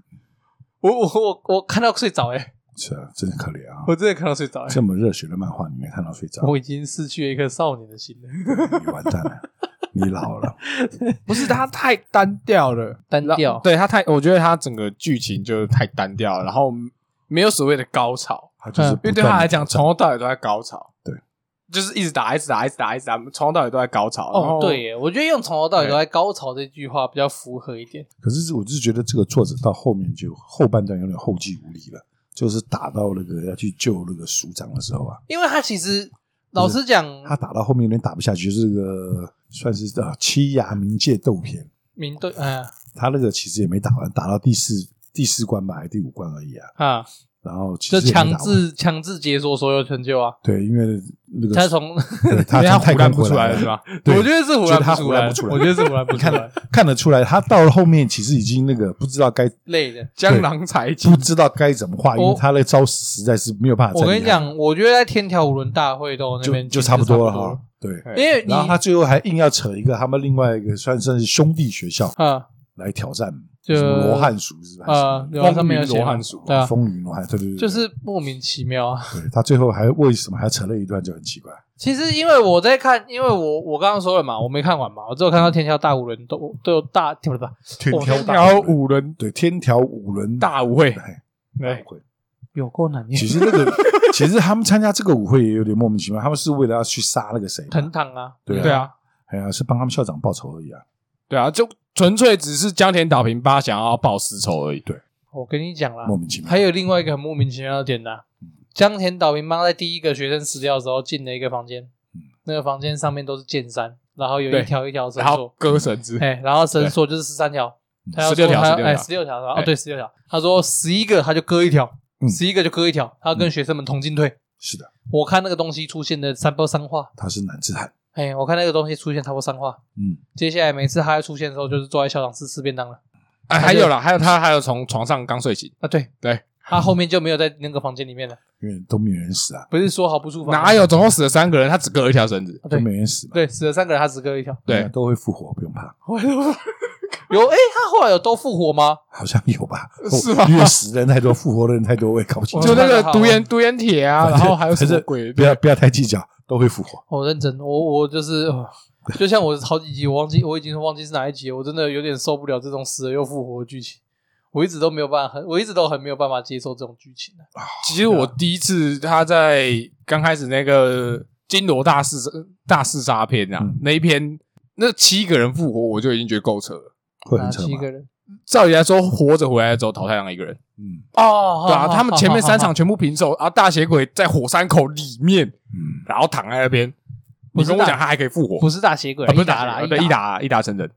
我看到睡着是啊，真的可怜啊！ 我真的看到睡着这么热血的漫画，你没看到睡着？ 我已经失去了一颗少年的心了。 你完蛋了，你老了。 不是他太单调了，对我觉得他整个剧情就太单调了，然后没有所谓的高潮， 就是因为对他来讲，从头到尾都在高潮。 对， 就是一直打，从头到尾都在高潮。 对耶，我觉得用从头到尾都在高潮这句话比较符合一点。 可是我就是觉得这个作者到后面就后半段有点后继无力了，就是打到那个要去救那个署长的时候啊， 因为他其实老实讲， 他打到后面有点打不下去，就是这个算是七衙冥界斗篇。他那个其实也没打完，打到第四关吧，还是第5关而已啊。然后其实就强制解锁所有成就啊。 对，因为那个他从他胡乱不出来了是吧？ 我觉得是胡乱不出来，我觉得是胡乱不出来。 看得出来，他到了后面其实已经那个不知道该累的江郎才尽， 不知道该怎么画，因为他的招式实在是没有办法。 我跟你讲，我觉得在天条5轮大会斗那边就差不多了哈。对， 因为然后他最后还硬要扯一个他们另外一个算是兄弟学校来挑战。什么罗汉鼠是吧？ 风云罗汉鼠， 对，风云罗汉，对， 就是莫名其妙啊。 对，他最后为什么还扯了一段就很奇怪。 其实因为我在看，因为我刚刚说了嘛，我没看完嘛，我只有看到天条大5轮都有大对吧？ 天条 5轮， 对，天条5轮大舞会， 对， 有够难念。 其实他们参加这个舞会也有点莫名其妙，他们是为了要去杀那个谁？ 藤堂啊， 对啊，是帮他们校长报仇而已啊。 对啊，就纯粹只是江田岛平八想要报私仇而已。 对， 我跟你讲啦， 莫名其妙。 还有另外一个很莫名其妙的点呢，江田岛平八在第一个学生死掉的时候进了一个房间，那个房间上面都是剑山，然后有一条一条绳索， 然后割绳子， 然后绳索就是13条 ，16条 ，16条，对，16条。他说11个他就割一条，11个就割一条，他要跟学生们同进退。 是的， 我看那个东西出现的3波3话， 他是男子汉。 我看那个东西出现差不多3话，接下来每次他在出现的时候，就是坐在校长室吃便当了。 还有啦，他还有从床上刚睡醒啊，对，他后面就没有在那个房间里面了， 因为都没有人死啊。 不是说好不出房， 哪有？总共死了3个人，他只割了一条绳子， 都没人死。 对，死了3个人，他只割了一条， 对，都会复活，不用怕。 有他后来有都复活吗？ 好像有吧， 是吗？ 因为死人太多，复活的人太多，我也搞不清楚。 就那个独眼铁啊，然后还有什么鬼？ 不要太计较，都会复活。 我认真，我就是就像我好几集，我已经忘记是哪一集了，我真的有点受不了这种死了又复活的剧情。我一直都很没有办法接受这种剧情的。 其实我第一次他在刚开始那个金罗大弑杀篇啊，那一篇那7个人复活，我就已经觉得够扯了。 会很扯吗？ 7个人， 照理来说，活着回来之后淘汰让1个人。对啊，他们前面3场全部平手啊，大血鬼在火山口里面，然后躺在那边。你跟我讲他还可以复活？ 不是大血鬼， 不是打啦，对，一打成人。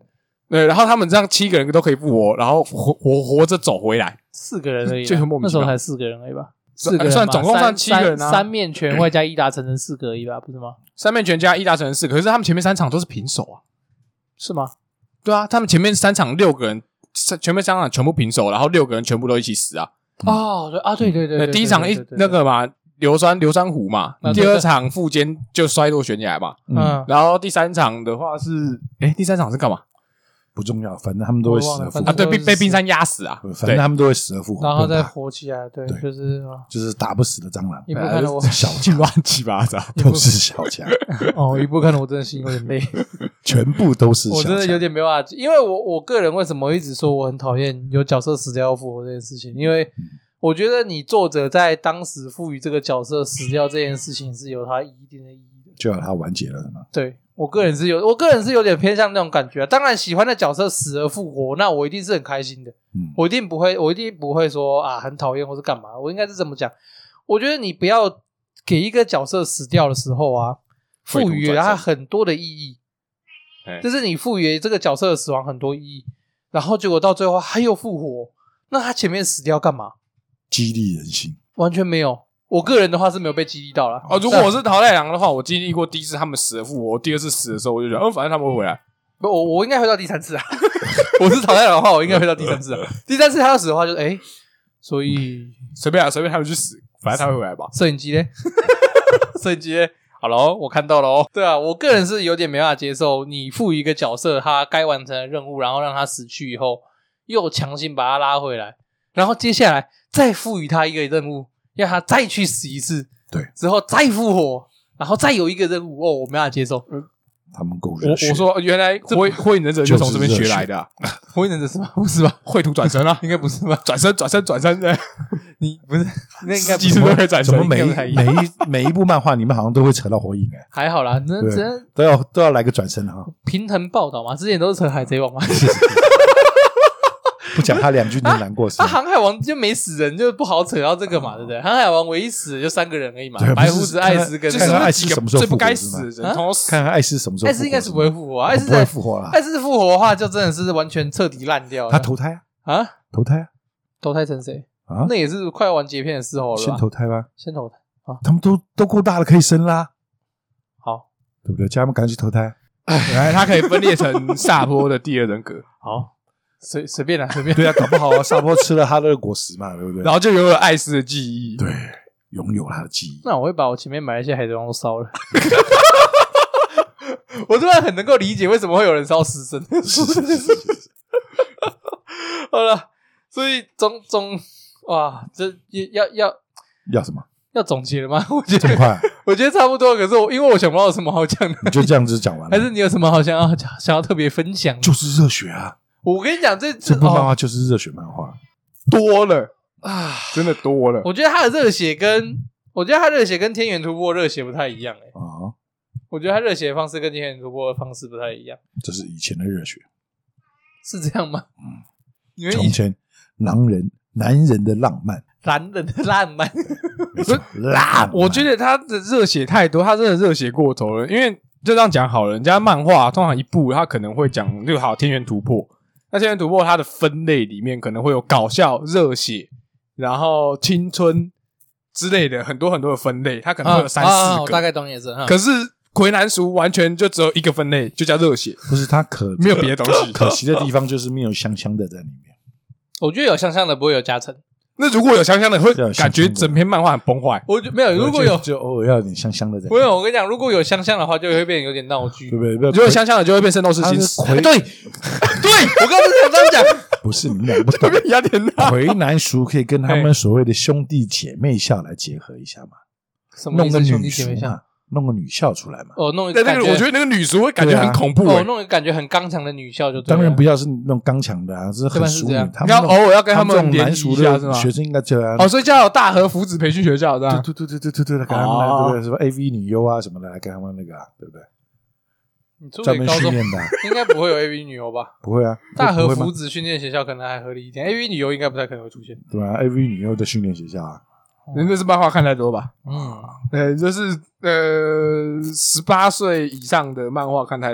对，然后他们这样7个人都可以复活，然后活着走回来 ，4个人而已， 就很莫名其妙。 那时候才4个人而已吧，4个人算总共算7个人啊， 三面拳外加伊达成人4个而已吧，不是吗 ？3面拳加伊达成人4个，可是他们前面3场都是平手啊， 是吗？ 对啊，他们前面3场6个人，前面3场全部平手，然后6个人全部都一起死啊。 哦，对， 第一场那个嘛，硫酸湖嘛，第2场副肩就摔落悬崖嘛，然后第3场的话是，第3场是干嘛？ 不重要，反正他们都会死而复活啊！对，被冰山压死啊！ 反正他们都会死而复活， 然后再活起来。对， 就是打不死的蟑螂。 一部看得我小强乱七八糟， 都是小强。 哦，一部看得我真的心有点累， 全部都是小强。 我真的有点没办法，因为我个人为什么一直说我很讨厌有角色死掉要复活这件事情？因为我觉得你作者在当时赋予这个角色死掉这件事情是有它一定的意义的， 就要它完结了，是吗？ 对。我个人是有点偏向那种感觉当然喜欢的角色死而复活，那我一定是很开心的。我一定不会说啊很讨厌或是干嘛，我应该是这么讲。我觉得你不要给一个角色死掉的时候啊，赋予它很多的意义，就是你赋予这个角色的死亡很多意义，然后结果到最后他又复活，那他前面死掉干嘛？ 激励人心， 完全没有。我个人的话是没有被激励到啦。 如果我是桃太郎的话，我经历过第一次他们死而复活，第2次死的时候我就觉得，反正他们会回来。 我应该回到第3次啊。我是桃太郎的话，我应该回到第3次啊。第3次他要死的话，就是所以随便他们去死，反正他会回来吧。 摄影机咧，摄影机咧，好咯，我看到了哦。对啊，我个人是有点没办法接受你赋予一个角色他该完成的任务，然后让他死去以后，又强行把他拉回来，然后接下来再赋予他一个任务。让他再去死一次， 对， 之后再复活，然后再有一个任务我没办法接受。 他们够热血。 我说原来火影忍者就从这边学来的啊。 火影忍者是吗？不是吧？ 绘图转身啊， 应该不是吧？ 转身对。 你不是那应该几次都可以转身。 怎么每一部漫画你们好像都会扯到火影还好啦，那都要来个转身哈。 平衡报道嘛，之前都是扯海贼王嘛。 不讲他2句就难过死。 航海王就没死人，就不好扯到这个嘛，对不对？航海王唯一死的就3个人而已嘛，白胡子艾斯跟就是艾斯什么时候最不该死的人， 看看艾斯什么时候复活。 艾斯应该是不会复活，艾斯不会复活了。 艾斯复活的话，就真的是完全彻底烂掉了。 他投胎啊？投胎成谁啊？那也是快要完结篇的时候了吧？ 先投胎吧， 先投胎啊！ 他们都够大了，可以生啦。 好， 对不对？叫他们赶紧去投胎。 来，他可以分裂成萨坡的第2人格。 好。随便啦，随便。 对啊，搞不好萨坡吃了他的果实嘛，对不对？ 然后就拥有艾斯的记忆。 对，拥有他的记忆。 那我会把我前面买的一些海贼王都烧了。我突然很能够理解为什么会有人烧死神。好了，所以哇，这要什么？ 要总结了吗？我觉得这么快， 我觉得差不多。可是因为我想不到有什么好讲的， 你就这样子讲完了。 还是你有什么好想要特别分享？ 就是热血啊！ 我跟你讲，这部漫画就是热血漫画， 多了啊，真的多了。 我觉得他的热血跟天元突破热血不太一样啊。我觉得他热血的方式跟天元突破的方式不太一样。 这是以前的热血， 是这样吗？ 从前男人的浪漫。 男人的浪漫， 我觉得他的热血太多，他真的热血过头了。因为就这样讲好了，人家漫画通常一部他可能会讲就好天元突破，那天元突破它的分类里面可能会有搞笑、热血，然后青春之类的很多很多的分类，它可能会有3、4个。 我大概懂你意思。 可是魁南塾完全就只有一个分类，就叫热血， 不是它没有别的东西。 可惜的地方就是没有香香的在里面。 我觉得有香香的不会有加成。 那如果有香香的，会感觉整篇漫画很崩坏。 我没有，如果有就偶尔要有点香香的在。 不用，我跟你讲，如果有香香的话，就会变有点闹剧， 对不对？ 如果有香香的，就会变圣斗士星矢。 对，我刚刚是想这样讲。 不是，你们两个不懂。 雅典娜魁南塾可以跟他们所谓的兄弟姐妹校来结合一下嘛？ 什么意思？兄弟姐妹校？ 弄个女校出来嘛？ 弄一个那个，我觉得那个女塾会感觉很恐怖。 弄一个感觉很刚强的女校就对了。 当然不要是那种刚强的啊，是很淑女。他们偶尔要跟他们这种男塾的学生应该这样。 所以就要有大和福祉培训学校，这样。 对，跟他们对不对？什么 AV 女优啊什么的，来跟他们那个，对不对？专门训练的， 应该不会有 AV 女优吧？ 不会啊， 大和福祉训练学校可能还合理一点，AV 女优应该不太可能会出现。 对啊 ，AV 女优的训练学校啊。 那是漫画看太多吧？就是18岁以上的漫画看太多。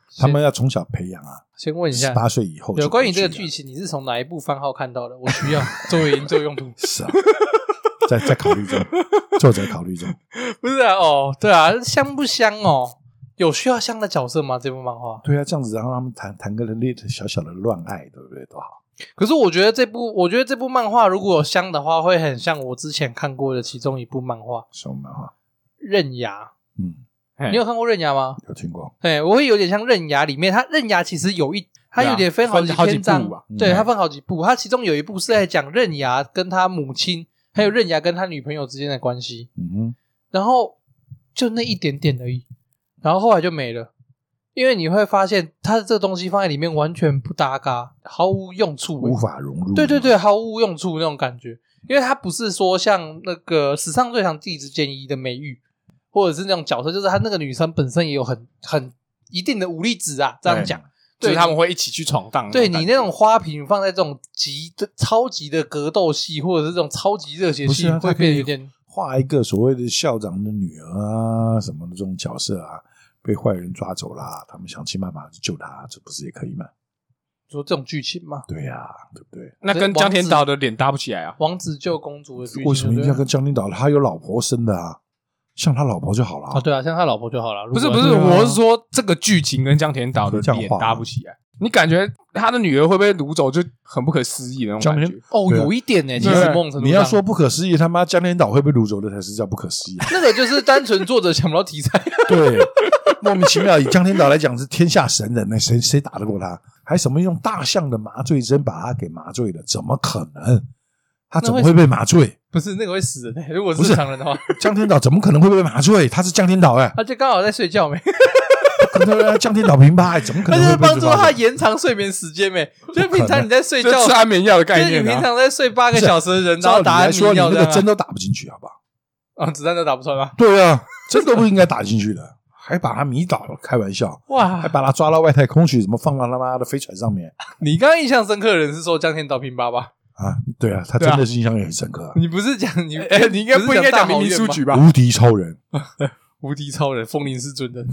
他们要从小培养啊。 先问一下 ，18岁以后有关于这个剧情，你是从哪一部番号看到的？我需要作为研究用途。 是啊，在考虑中，作者考虑中。 不是啊，哦，对啊，香不香哦？有需要香的角色吗？这部漫画？ 对啊，这样子让他们谈个小小的乱爱，对不对？多好。 可是我觉得这部漫画如果有香的话，会很像我之前看过的其中一部漫画。 什么漫画？ 刃牙。 你有看过刃牙吗？ 有听过。 对，我会有点像刃牙里面，它刃牙其实它有点分好几篇章吧。对，它分好几部，它其中有一部是在讲刃牙跟他母亲，还有刃牙跟他女朋友之间的关系。然后就那一点点而已，然后后来就没了。因为你会发现它这个东西放在里面完全不搭嘎，毫无用处， 无法融入。 对对对，毫无用处那种感觉。因为它不是说像那个史上最强弟子剑一的美玉，或者是那种角色，就是她那个女生本身也有很一定的武力值啊，这样讲。 就是他们会一起去闯荡。 对，你那种花瓶放在这种超级的格斗戏，或者是这种超级热血戏，会变得有点画一个所谓的校长的女儿啊什么的这种角色啊，被坏人抓走啦，他们想尽办法去救他，这不是也可以吗？ 说这种剧情吗？ 对啊，对不对？ 那跟江天岛的脸搭不起来啊。 王子救公主的剧情， 为什么一定要跟江天岛？他有老婆生的啊，像他老婆就好了啊。对啊，像他老婆就好了。 不是，我是说这个剧情跟江田岛的脸搭不起来。你感觉他的女儿会被掳走，就很不可思议的那种感觉。 有一点呢，其实梦程度上你要说不可思议，他妈江田岛会被掳走的才是叫不可思议。 那个就是单纯作者想不到题材。 对，莫名其妙。以江田岛来讲是天下神人，那谁打得过他？还什么用大象的麻醉针把他给麻醉了？怎么可能？他怎么会被麻醉？ 不是那个会死人如果是正常人的话， 江天岛怎么可能会被麻醉？他是江天岛他就刚好在睡觉没。 江天岛平吧，怎么可能会被帮助他延长睡眠时间没？就是平常你在睡觉吃安眠药的概念， 就是你平常在睡8个小时的人，然后打安眠药， 你那个针都打不进去，好不好？ 子弹都打不穿吗？ 对啊，针都不应该打进去的，还把他迷倒了，开玩笑！ 哇， 还把他抓到外太空去，怎么放到他妈的飞船上面？ 你刚刚印象深刻的人是说江天岛平吧吧？ 啊，对啊，他真的是印象也很深刻。 你不是讲你应该不应该讲明明书局吧？ 无敌超人， 无敌超人，风铃是准的。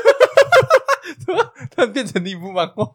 突然变成一部漫画。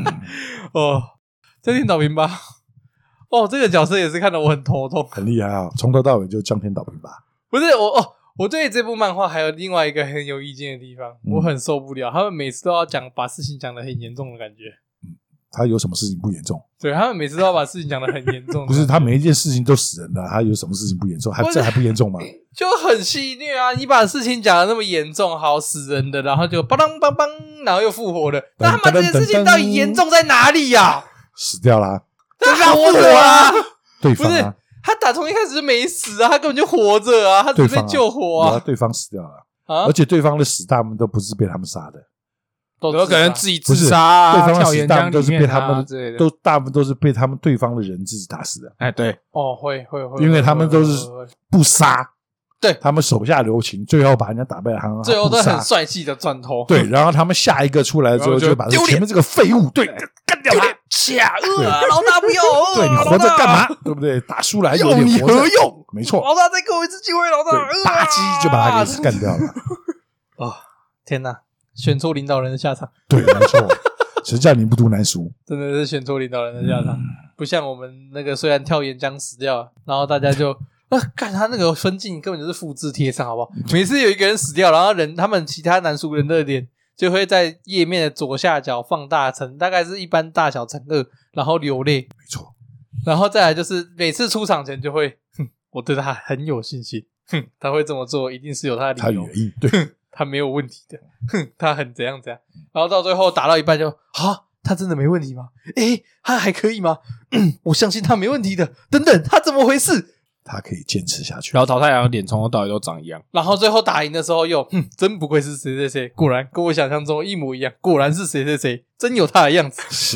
江天岛平吧。这个角色也是看得我很头痛， 很厉害啊！从头到尾就江天岛平吧。 不是我对这部漫画还有另外一个很有意见的地方，我很受不了，他们每次都要把事情讲得很严重的感觉。 他有什么事情不严重？ 对，他们每次都要把事情讲得很严重。 不是，他每一件事情都死人了，他有什么事情不严重？这还不严重吗？ 就很戏虐啊！你把事情讲得那么严重，好死人的，然后就邦当邦邦，然后又复活了。那他妈这件事情到底严重在哪里呀？ 死掉啦， 他活着啊！ 对方啊， 不是他从一开始就没死啊，他根本就活着啊，他只被救活啊。 对方死掉了，而且对方的死大部分都不是被他们杀的。 有可能自己自杀啊， 对方的死大部分跳都是被他们大部分都是被他们对方的人自己打死的。 哎，对， 会， 因为他们都是不杀， 对他们手下留情，最后把人家打败了， 最后都很帅气的转头。 对，然后他们下一个出来之后，就把前面这个废物对干掉他， 老大不要， 对你活着干嘛？对不对？打输了有你何用？ 没错， 老大再给我一次机会，老大吧唧就把他给干掉了。 天哪！选错领导人的下场， 对，没错，谁叫你不读难书？ 真的是选错领导人的下场，不像我们那个虽然跳岩浆死掉了，然后大家就看他那个分镜根本就是复制贴上，好不好？每次有一个人死掉，然后他们其他男熟人的脸就会在页面的左下角放大成大概是一般大小乘2，然后流泪， 没错。 然后再来就是每次出场前就会，我对他很有信心，他会这么做一定是有他的理由， 他原因对。 他没有问题的，他很怎样，然后到最后打到一半就他真的没问题吗？他还可以吗？我相信他没问题的。等等，他怎么回事？ 他可以坚持下去。 然后淘汰羊的脸从头到尾都长一样， 然后最后打赢的时候又真不愧是谁谁谁，果然跟我想象中一模一样，果然是谁谁谁，真有他的样子。 是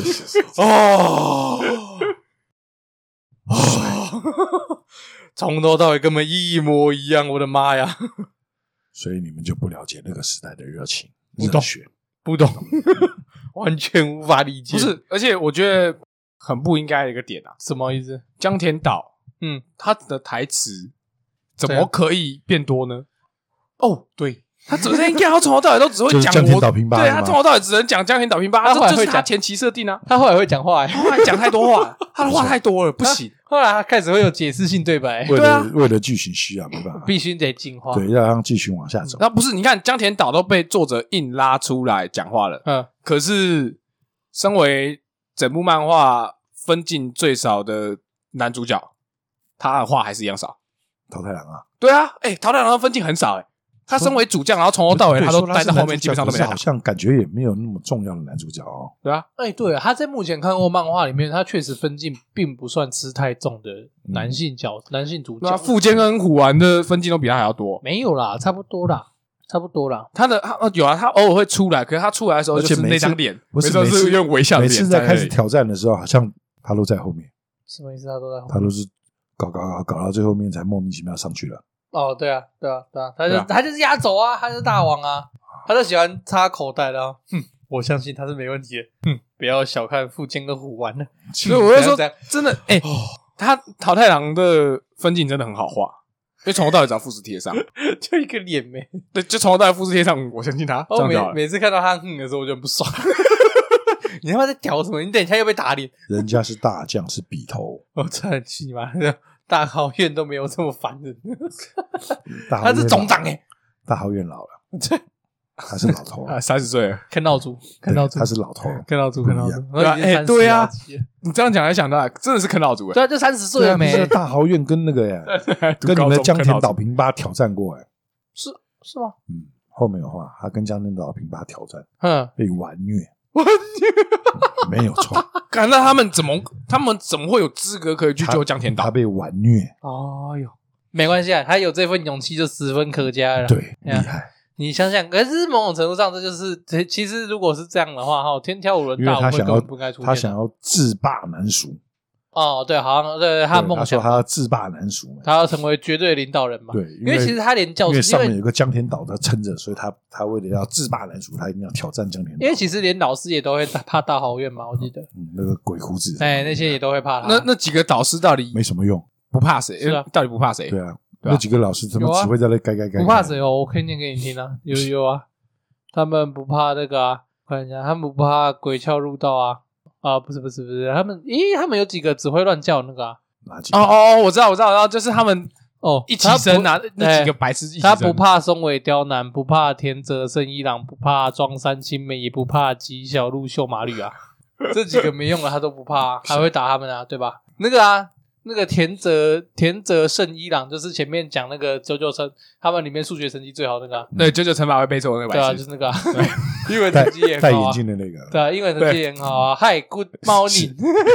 从头到尾根本一模一样，我的妈呀！ 所以你们就不了解那个时代的热情、 热血，不懂，完全无法理解。 不是，而且我觉得很不应该的一个点啊， 什么意思？ 江田岛，他的台词怎么可以变多呢？ 对， 他只是应该他从头到尾都只会讲江田岛平八， 对他从头到尾只能讲江田岛平八，这就是他前期设定啊。 他后来会讲话， 后来讲太多话，他的话太多了，不行。 后来他开始会有解释性对白， 为了剧情需要，没办法， 必须得进化， 对，要让剧情往下走。 那不是，你看江田岛都被作者硬拉出来讲话了，可是身为整部漫画分镜最少的男主角，他的话还是一样少。 桃太郎啊， 对啊，桃太郎的分镜很少他身为主将，然后从头到尾他都待在后面，基本上都没好像感觉也没有那么重要的男主角哦。 对啊， 对啊，他在目前看过漫画里面，他确实分镜并不算吃太重的男性主角。 富坚跟虎丸的分镜都比他还要多。 没有啦，差不多啦。他有啊，他偶尔会出来，可是他出来的时候就是那张脸， 不是是用微笑的脸。 每次在开始挑战的时候，好像他都在后面。 什么意思？他都在后面？ 他都是搞到最后面才莫名其妙上去了。 对啊，他就是压轴啊，他是大王啊，他就喜欢插口袋的。我相信他是没问题的。不要小看富坚跟虎丸了。 所以我就说，真的，他桃太郎的分镜真的很好画，因为从头到尾只要富士贴上， 就一个脸没。 对，就从头到尾富士贴上，我相信他。 每次看到他的时候，我就很不爽。你他妈在屌什么？你等一下又被打脸。 人家是大将，是笔头。 真的气妈！大豪院都没有这么烦人。他是总长大豪院老了，他是老头了 ，30岁了。 看到猪， 他是老头了， 看到猪。 对啊，你这样讲才想到，真的是啃老族。 对啊，就30岁了没？ 大豪院跟那个跟你们的江田岛平八挑战过是吗？ 后面的话，他跟江田岛平八挑战，被完虐。没有错。 那他们怎么会有资格可以去救江田岛？ 他被完虐。 没关系啊，他有这份勇气就10分可嘉了。 对，厉害。 你想想，可是某种程度上，这就是其实如果是这样的话，天挑5轮大我会根本不该出现。 他想要自霸南蜀。 对，好像对他的梦想， 他说他要自霸南蜀， 他要成为绝对领导人嘛。 对， 因为其实他连教师， 因为上面有个江田岛的撑着，所以他为了要自霸南蜀，他一定要挑战江田岛。 因为其实连老师也都会怕大豪院嘛，我记得。 那个鬼胡子， 那些也都会怕他。 那几个导师到底没什么用， 不怕谁？到底不怕谁？ 对啊，那几个老师他们只会在那该不怕谁我可以念给你听啊，有啊，他们不怕那个啊，看一下，他们不怕鬼窍入道啊。不是，他们有几个只会乱叫那个哪几个？ 我知道，就是他们一起生啊，那几个白痴一起生。 他不怕松尾刁男，不怕田泽胜一郎，不怕庄山青梅，也不怕吉小路秀马吕啊。这几个没用的他都不怕，还会打他们啊，对吧？那个田泽胜一郎，就是前面讲那个九成，他们里面数学成绩最好那个。 对，9乘法会背错那个白痴。 对啊，就是那个。英文成绩也很好。 戴眼镜的那个。 对啊，英文成绩也很好啊。Hi, good morning。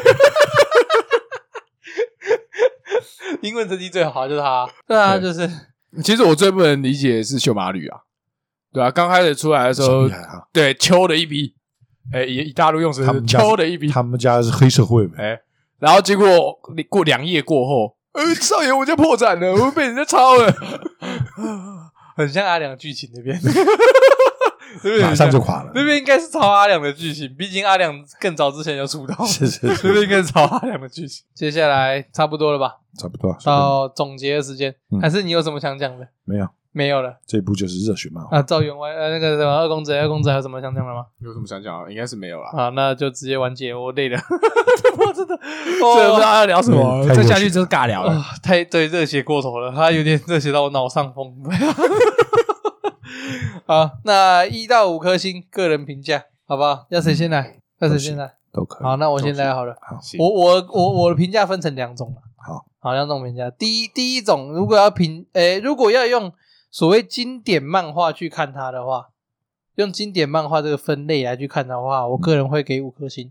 英文成绩最好就是他。对啊，就是。 其实我最不能理解的是秀马吕啊。对啊，刚开始出来的时候，对秋的一批，以大陆用词是秋的一批。 他们家是黑社会， 然后结果过2页过后，少爷我就破产了，我被人家抄了， 很像阿良剧情那边， 马上就垮了。 那边应该是抄阿良的剧情，毕竟阿良更早之前就出道， 是， 那边应该是抄阿良的剧情。接下来差不多了吧？ 差不多到总结的时间，还是你有什么想讲的？ 没有了， 这一部就是热血漫画赵员外那个什么二公子还有什么想讲的吗？ 有什么想讲应该是没有了那就直接完结，我累了。我真的不知道要聊什么，再下去就是尬聊了。 太对热血过头了，他有点热血到我脑上风。好，那1到5颗星个人评价，好不好？要谁先来？ 都可以。 好，那我先来好了。我的评价分成2种了。好，2种评价。第一种，如果要用所谓经典漫画去看它的话，用经典漫画这个分类来去看的话，我个人会给5颗星。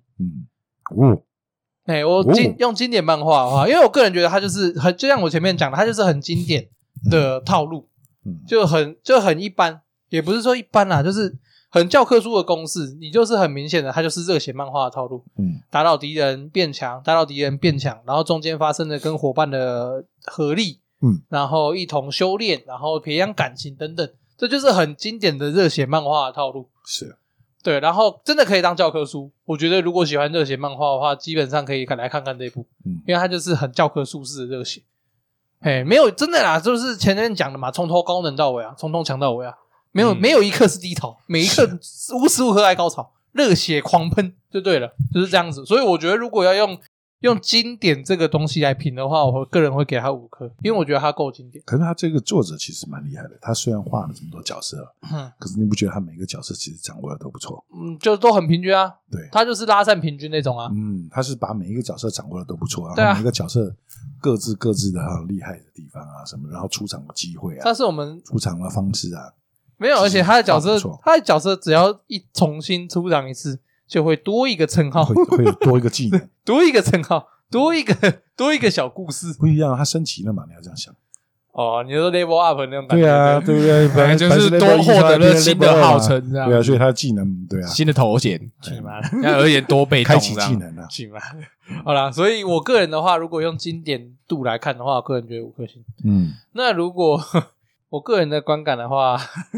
用经典漫画的话，因为我个人觉得它就是就像我前面讲的，它就是很经典的套路，就很一般，也不是说一般啦，就是很教科书的公式，你就是很明显的，它就是热血漫画的套路。打倒敌人变强，然后中间发生的跟伙伴的合力，然后一同修炼，然后培养感情等等，这就是很经典的热血漫画的套路。 是。对， 然后真的可以当教科书。我觉得如果喜欢热血漫画的话，基本上可以来看看这一部，因为它就是很教科书式的热血。没有真的啦，就是前面讲的嘛，从头高能到尾啊，从头强到尾啊， 没有一刻是低潮，每一刻无时无刻在高潮，热血狂喷就对了，就是这样子。所以我觉得如果要用经典这个东西来评的话，我个人会给他5颗，因为我觉得他够经典。 可是他这个作者其实蛮厉害的，他虽然画了这么多角色，可是你不觉得他每个角色其实掌握的都不错？ 就都很平均啊。 对， 他就是拉散平均那种啊。 他是把每一个角色掌握的都不错， 对啊， 然后每一个角色各自的厉害的地方啊什么，然后出场的机会啊， 但是我们出场的方式啊， 没有，而且他的角色只要一重新出场一次，就会多一个称号， 会有多一个技能， 多一个称号。多一个小故事， 不一样，他升级了嘛？你要这样想。 哦，你说 level up 那种感觉， 对啊，对不对？ 本来就是多获得了新的号称，这样。 对啊，所以他的技能，对啊， 新的头衔， 去嘛， 要而言多被动， 开启技能啊， 去嘛。好啦，所以我个人的话，如果用经典度来看的话，我个人觉得5颗星。那如果我个人的观感的话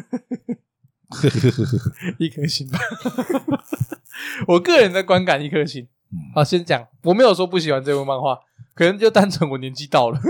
，1颗星吧。我个人的观感1颗星。好，先讲，我没有说不喜欢这部漫画，可能就单纯我年纪到了。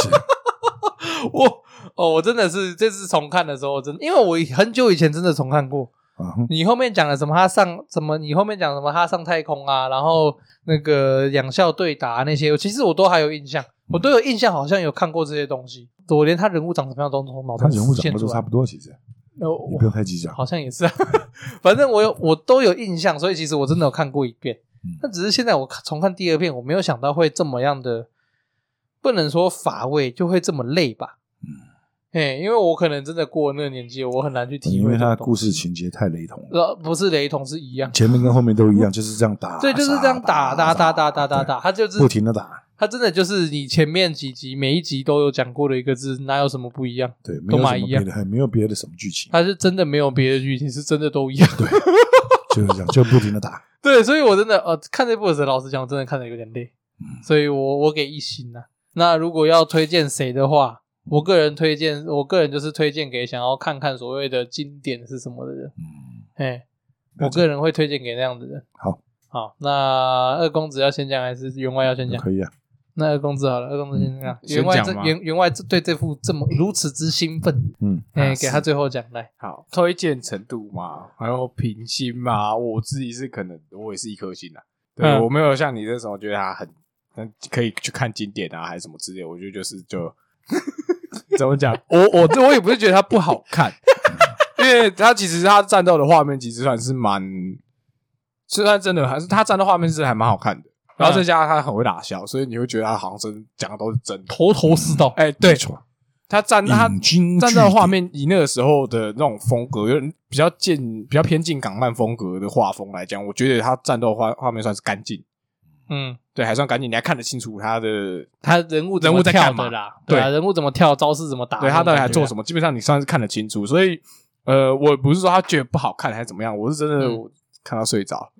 我真的是这次重看的时候，因为我很久以前真的重看过。你后面讲了什么？你后面讲什么？他上太空啊，然后那个两校对打那些，其实我都还有印象，我都有印象，好像有看过这些东西。我连他人物长什么样都从脑中他人物长得都差不多，其实。你不用太计较。 好像也是啊，反正我都有印象，所以其实我真的有看过一遍。那只是现在我重看第2遍，我没有想到会这么样的，不能说乏味，就会这么累吧。因为我可能真的过了那个年纪，我很难去体会。 因为他的故事情节太雷同了， 不是雷同，是一样， 前面跟后面都一样，就是这样打。 对，就是这样打，他就是不停的打。 他真的就是你前面几集每一集都有讲过的一个字，哪有什么不一样？ 对，没有什么别的，没有别的什么剧情。 他是真的没有别的剧情，是真的都一样。 对，就是这样，就不停的打。 对，所以我真的看这部的时候，老实讲，我真的看得有点累，所以我给1星啊。那如果要推荐谁的话，我个人就是推荐给想要看看所谓的经典是什么的人。我个人会推荐给那样的人。好，那二公子要先讲还是员外要先讲？ 可以啊。 那二公子好了，二公子先讲。员外对这部如此之兴奋，给他最后讲来。 好，推荐程度嘛，还有评星嘛，我自己是可能我也是1颗星啊。对，我没有像你这种觉得他很可以去看经典啊，还是什么之类。我觉得就怎么讲，我也不是觉得他不好看，因为他其实他战斗的画面其实算是虽然真的还是他战斗画面是还蛮好看的。然后再加上他很会打笑，所以你会觉得他好像真讲的都是真的， 头头是道。 对，他站在画面以那个时候的那种风格，有点比较偏近港漫风格的画风来讲，我觉得他战斗画面算是干净。对，还算干净，你还看得清楚他人物在干嘛啦？对啊，人物怎么跳，招式怎么打， 对他到底还做什么，基本上你算是看得清楚。所以我不是说他觉得不好看还是怎么样，我是真的看到睡着。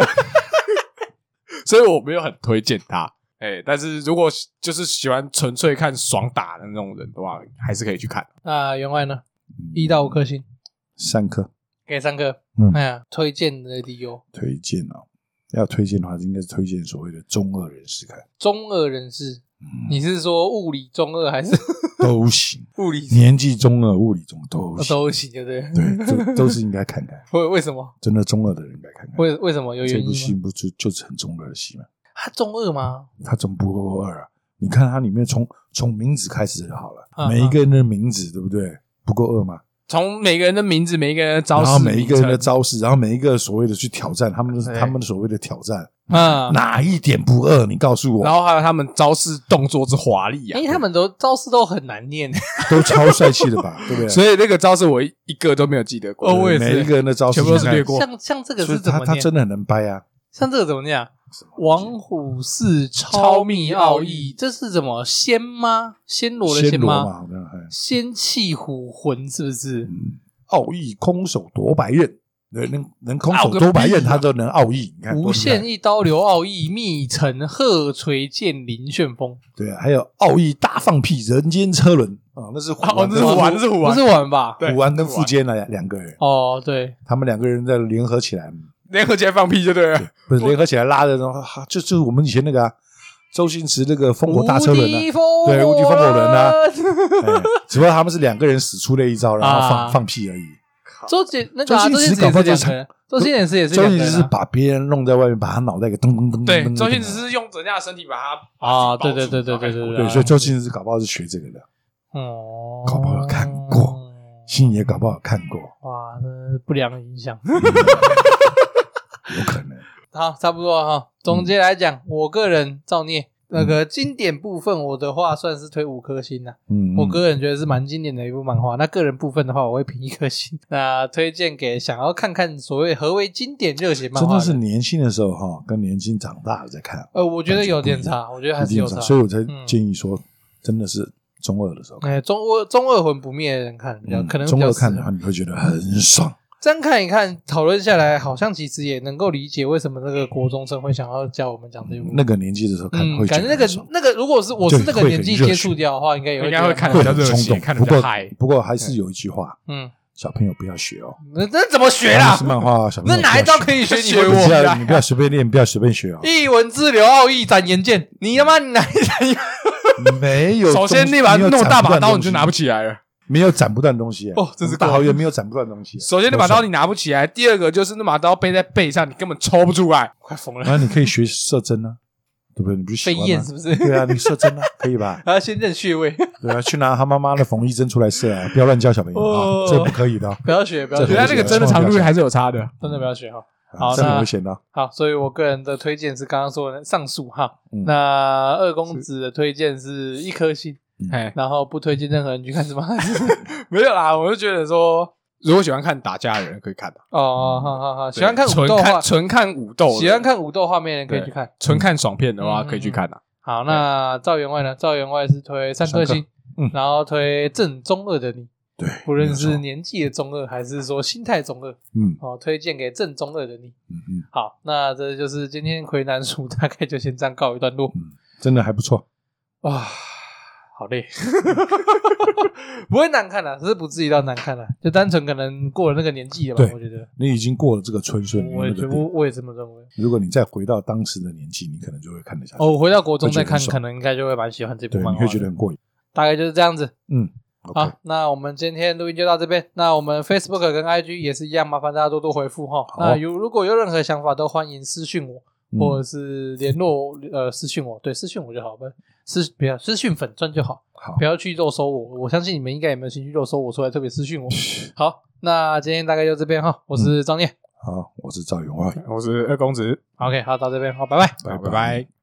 所以我没有很推荐他，但是如果就是喜欢纯粹看爽打的那种人的话，还是可以去看。 那员外呢？1到5颗星 ，3颗， 给3颗。推荐的理由， 推荐要推荐的话，应该是推荐所谓的中二人士看。 中二人士，你是说物理中二还是都行？ 物理年纪中二、物理中都行，对不对？ 对，都是应该看看。 为什么？ 真的中二的人应该看看。 为什么有原因吗？ 这部戏不就是很中二的戏吗？ 他中二吗？ 他总不够二啊！你看他里面从名字开始就好了，每一个人的名字对不对？不够二吗？ 从每个人的名字、每一个人的招式， 然后每一个人的招式，然后每一个所谓的去挑战他们的所谓的挑战，哪一点不二？你告诉我。 然后还有他们招式动作之华丽啊！ 他们招式都很难念， 都超帅气的吧？对不对？ 所以那个招式我一个都没有记得过。 我也是， 每一个人的招式全部都是略过。 像这个是怎么念？ 他真的很能掰啊！ 像这个怎么念？王虎式超密奥义，这是什么仙吗？暹罗的仙吗？仙气虎魂是不是？ 奥义空手夺白刃，能空手夺白刃，他都能奥义。你看， 无限一刀流奥义，密城鹤垂剑凌旋风。 对啊，还有奥义大放屁，人间车轮啊，那是虎丸， 不是虎丸吧？ 虎丸跟富坚两个人。 对， 他们2个人在联合起来放屁就对了， 不是联合起来拉的，就是我们以前那个周星驰那个烽火大车轮啊，对，无敌风火轮啊，只不过他们是2个人使出了一招，然后放屁而已。 周星驰搞不好就是周星驰也是周星驰是把别人弄在外面，把他脑袋给噔噔噔噔。 对，周星驰是用人家的身体把他对， 所以周星驰搞不好是学这个的。 哦， 搞不好有看过，星爷搞不好有看过。 哇，这是不良的影响， 有可能。 好，差不多哈。总结来讲，我个人造孽。那个经典部分，我的话算是推5颗星啦。我个人觉得是蛮经典的一部漫画。那个人部分的话，我会评1颗星。那推荐给想要看看所谓何为经典热血漫画的， 真的是年轻的时候哈，跟年轻长大了再看。 我觉得有点差，我觉得还是有差， 所以我才建议说，真的是中二的时候看。 中二魂不灭的人看比较可能中二看的话，你会觉得很爽。 这样看一看，讨论下来，好像其实也能够理解为什么那个国中生会想要教我们讲这部。 那个年纪的时候看，会感觉那个，如果是我是那个年纪接触掉的话，应该会看得比较热血，看得比较嗨。 不过还是有一句话，小朋友不要学哦。 那怎么学啦？ 是漫画，小朋友那哪一招可以学？ 你不要随便练，不要随便学哦。 一文之流，奥义斩言剑。你他妈你哪一斩？ 没有。 首先那把那么大把刀你就拿不起来了。 没有斩不断的东西哦，这是大豪园没有斩不断的东西。 首先那把刀你拿不起来，第二个就是那把刀背在背上，你根本抽不出来，快疯了。 那你可以学射针啊，对不对？你不是喜欢吗？ 飞燕是不是？ 对啊，你射针啊，可以吧？ 还要先认穴位。 对啊，去拿他妈妈的缝衣针出来射啊，不要乱教小朋友啊，这不可以的。 不要学，不要学， 那个针的长度还是有差的， 真的不要学哈。 好，这很危险的。 好，所以我个人的推荐是刚刚说的上述哈。那二公子的推荐是1颗星。然后不推荐任何人去看什么？ 没有啦，我就觉得说，如果喜欢看打架的人可以看的。 好，喜欢看武斗话， 纯看武斗， 喜欢看武斗画面的人可以去看。 纯看爽片的话，可以去看的。 好，那赵员外呢？赵员外是推3颗星，然后推正中二的你。 对， 不论是年纪的中二，还是说心态中二，推荐给正中二的你。好，那这就是今天魁南书，大概就先这样告一段落。 真的还不错。 哇。好累，不会难看啦，只是不至于到难看啦，就单纯可能过了那个年纪了吧。我觉得你已经过了这个春顺， 我也这么认为。 如果你再回到当时的年纪，你可能就会看得下去。 我回到国中再看，可能应该就会蛮喜欢这部漫画， 你会觉得很过瘾。 大概就是这样子。 好， 那我们今天录音就到这边。那我们 Facebook 跟 IG 也是一样，麻烦大家多多回复哈。那如果有任何想法，都欢迎私讯我。或者是联络私讯我，对，私讯我就好，不要私讯粉专就好，不要去肉搜我，我相信你们应该也没有兴趣肉搜我出来特别私讯我。好，那今天大概就这边哈，我是张念， 好，我是赵永外， 我是二公子。 OK， 好，到这边，好，拜拜， 拜拜。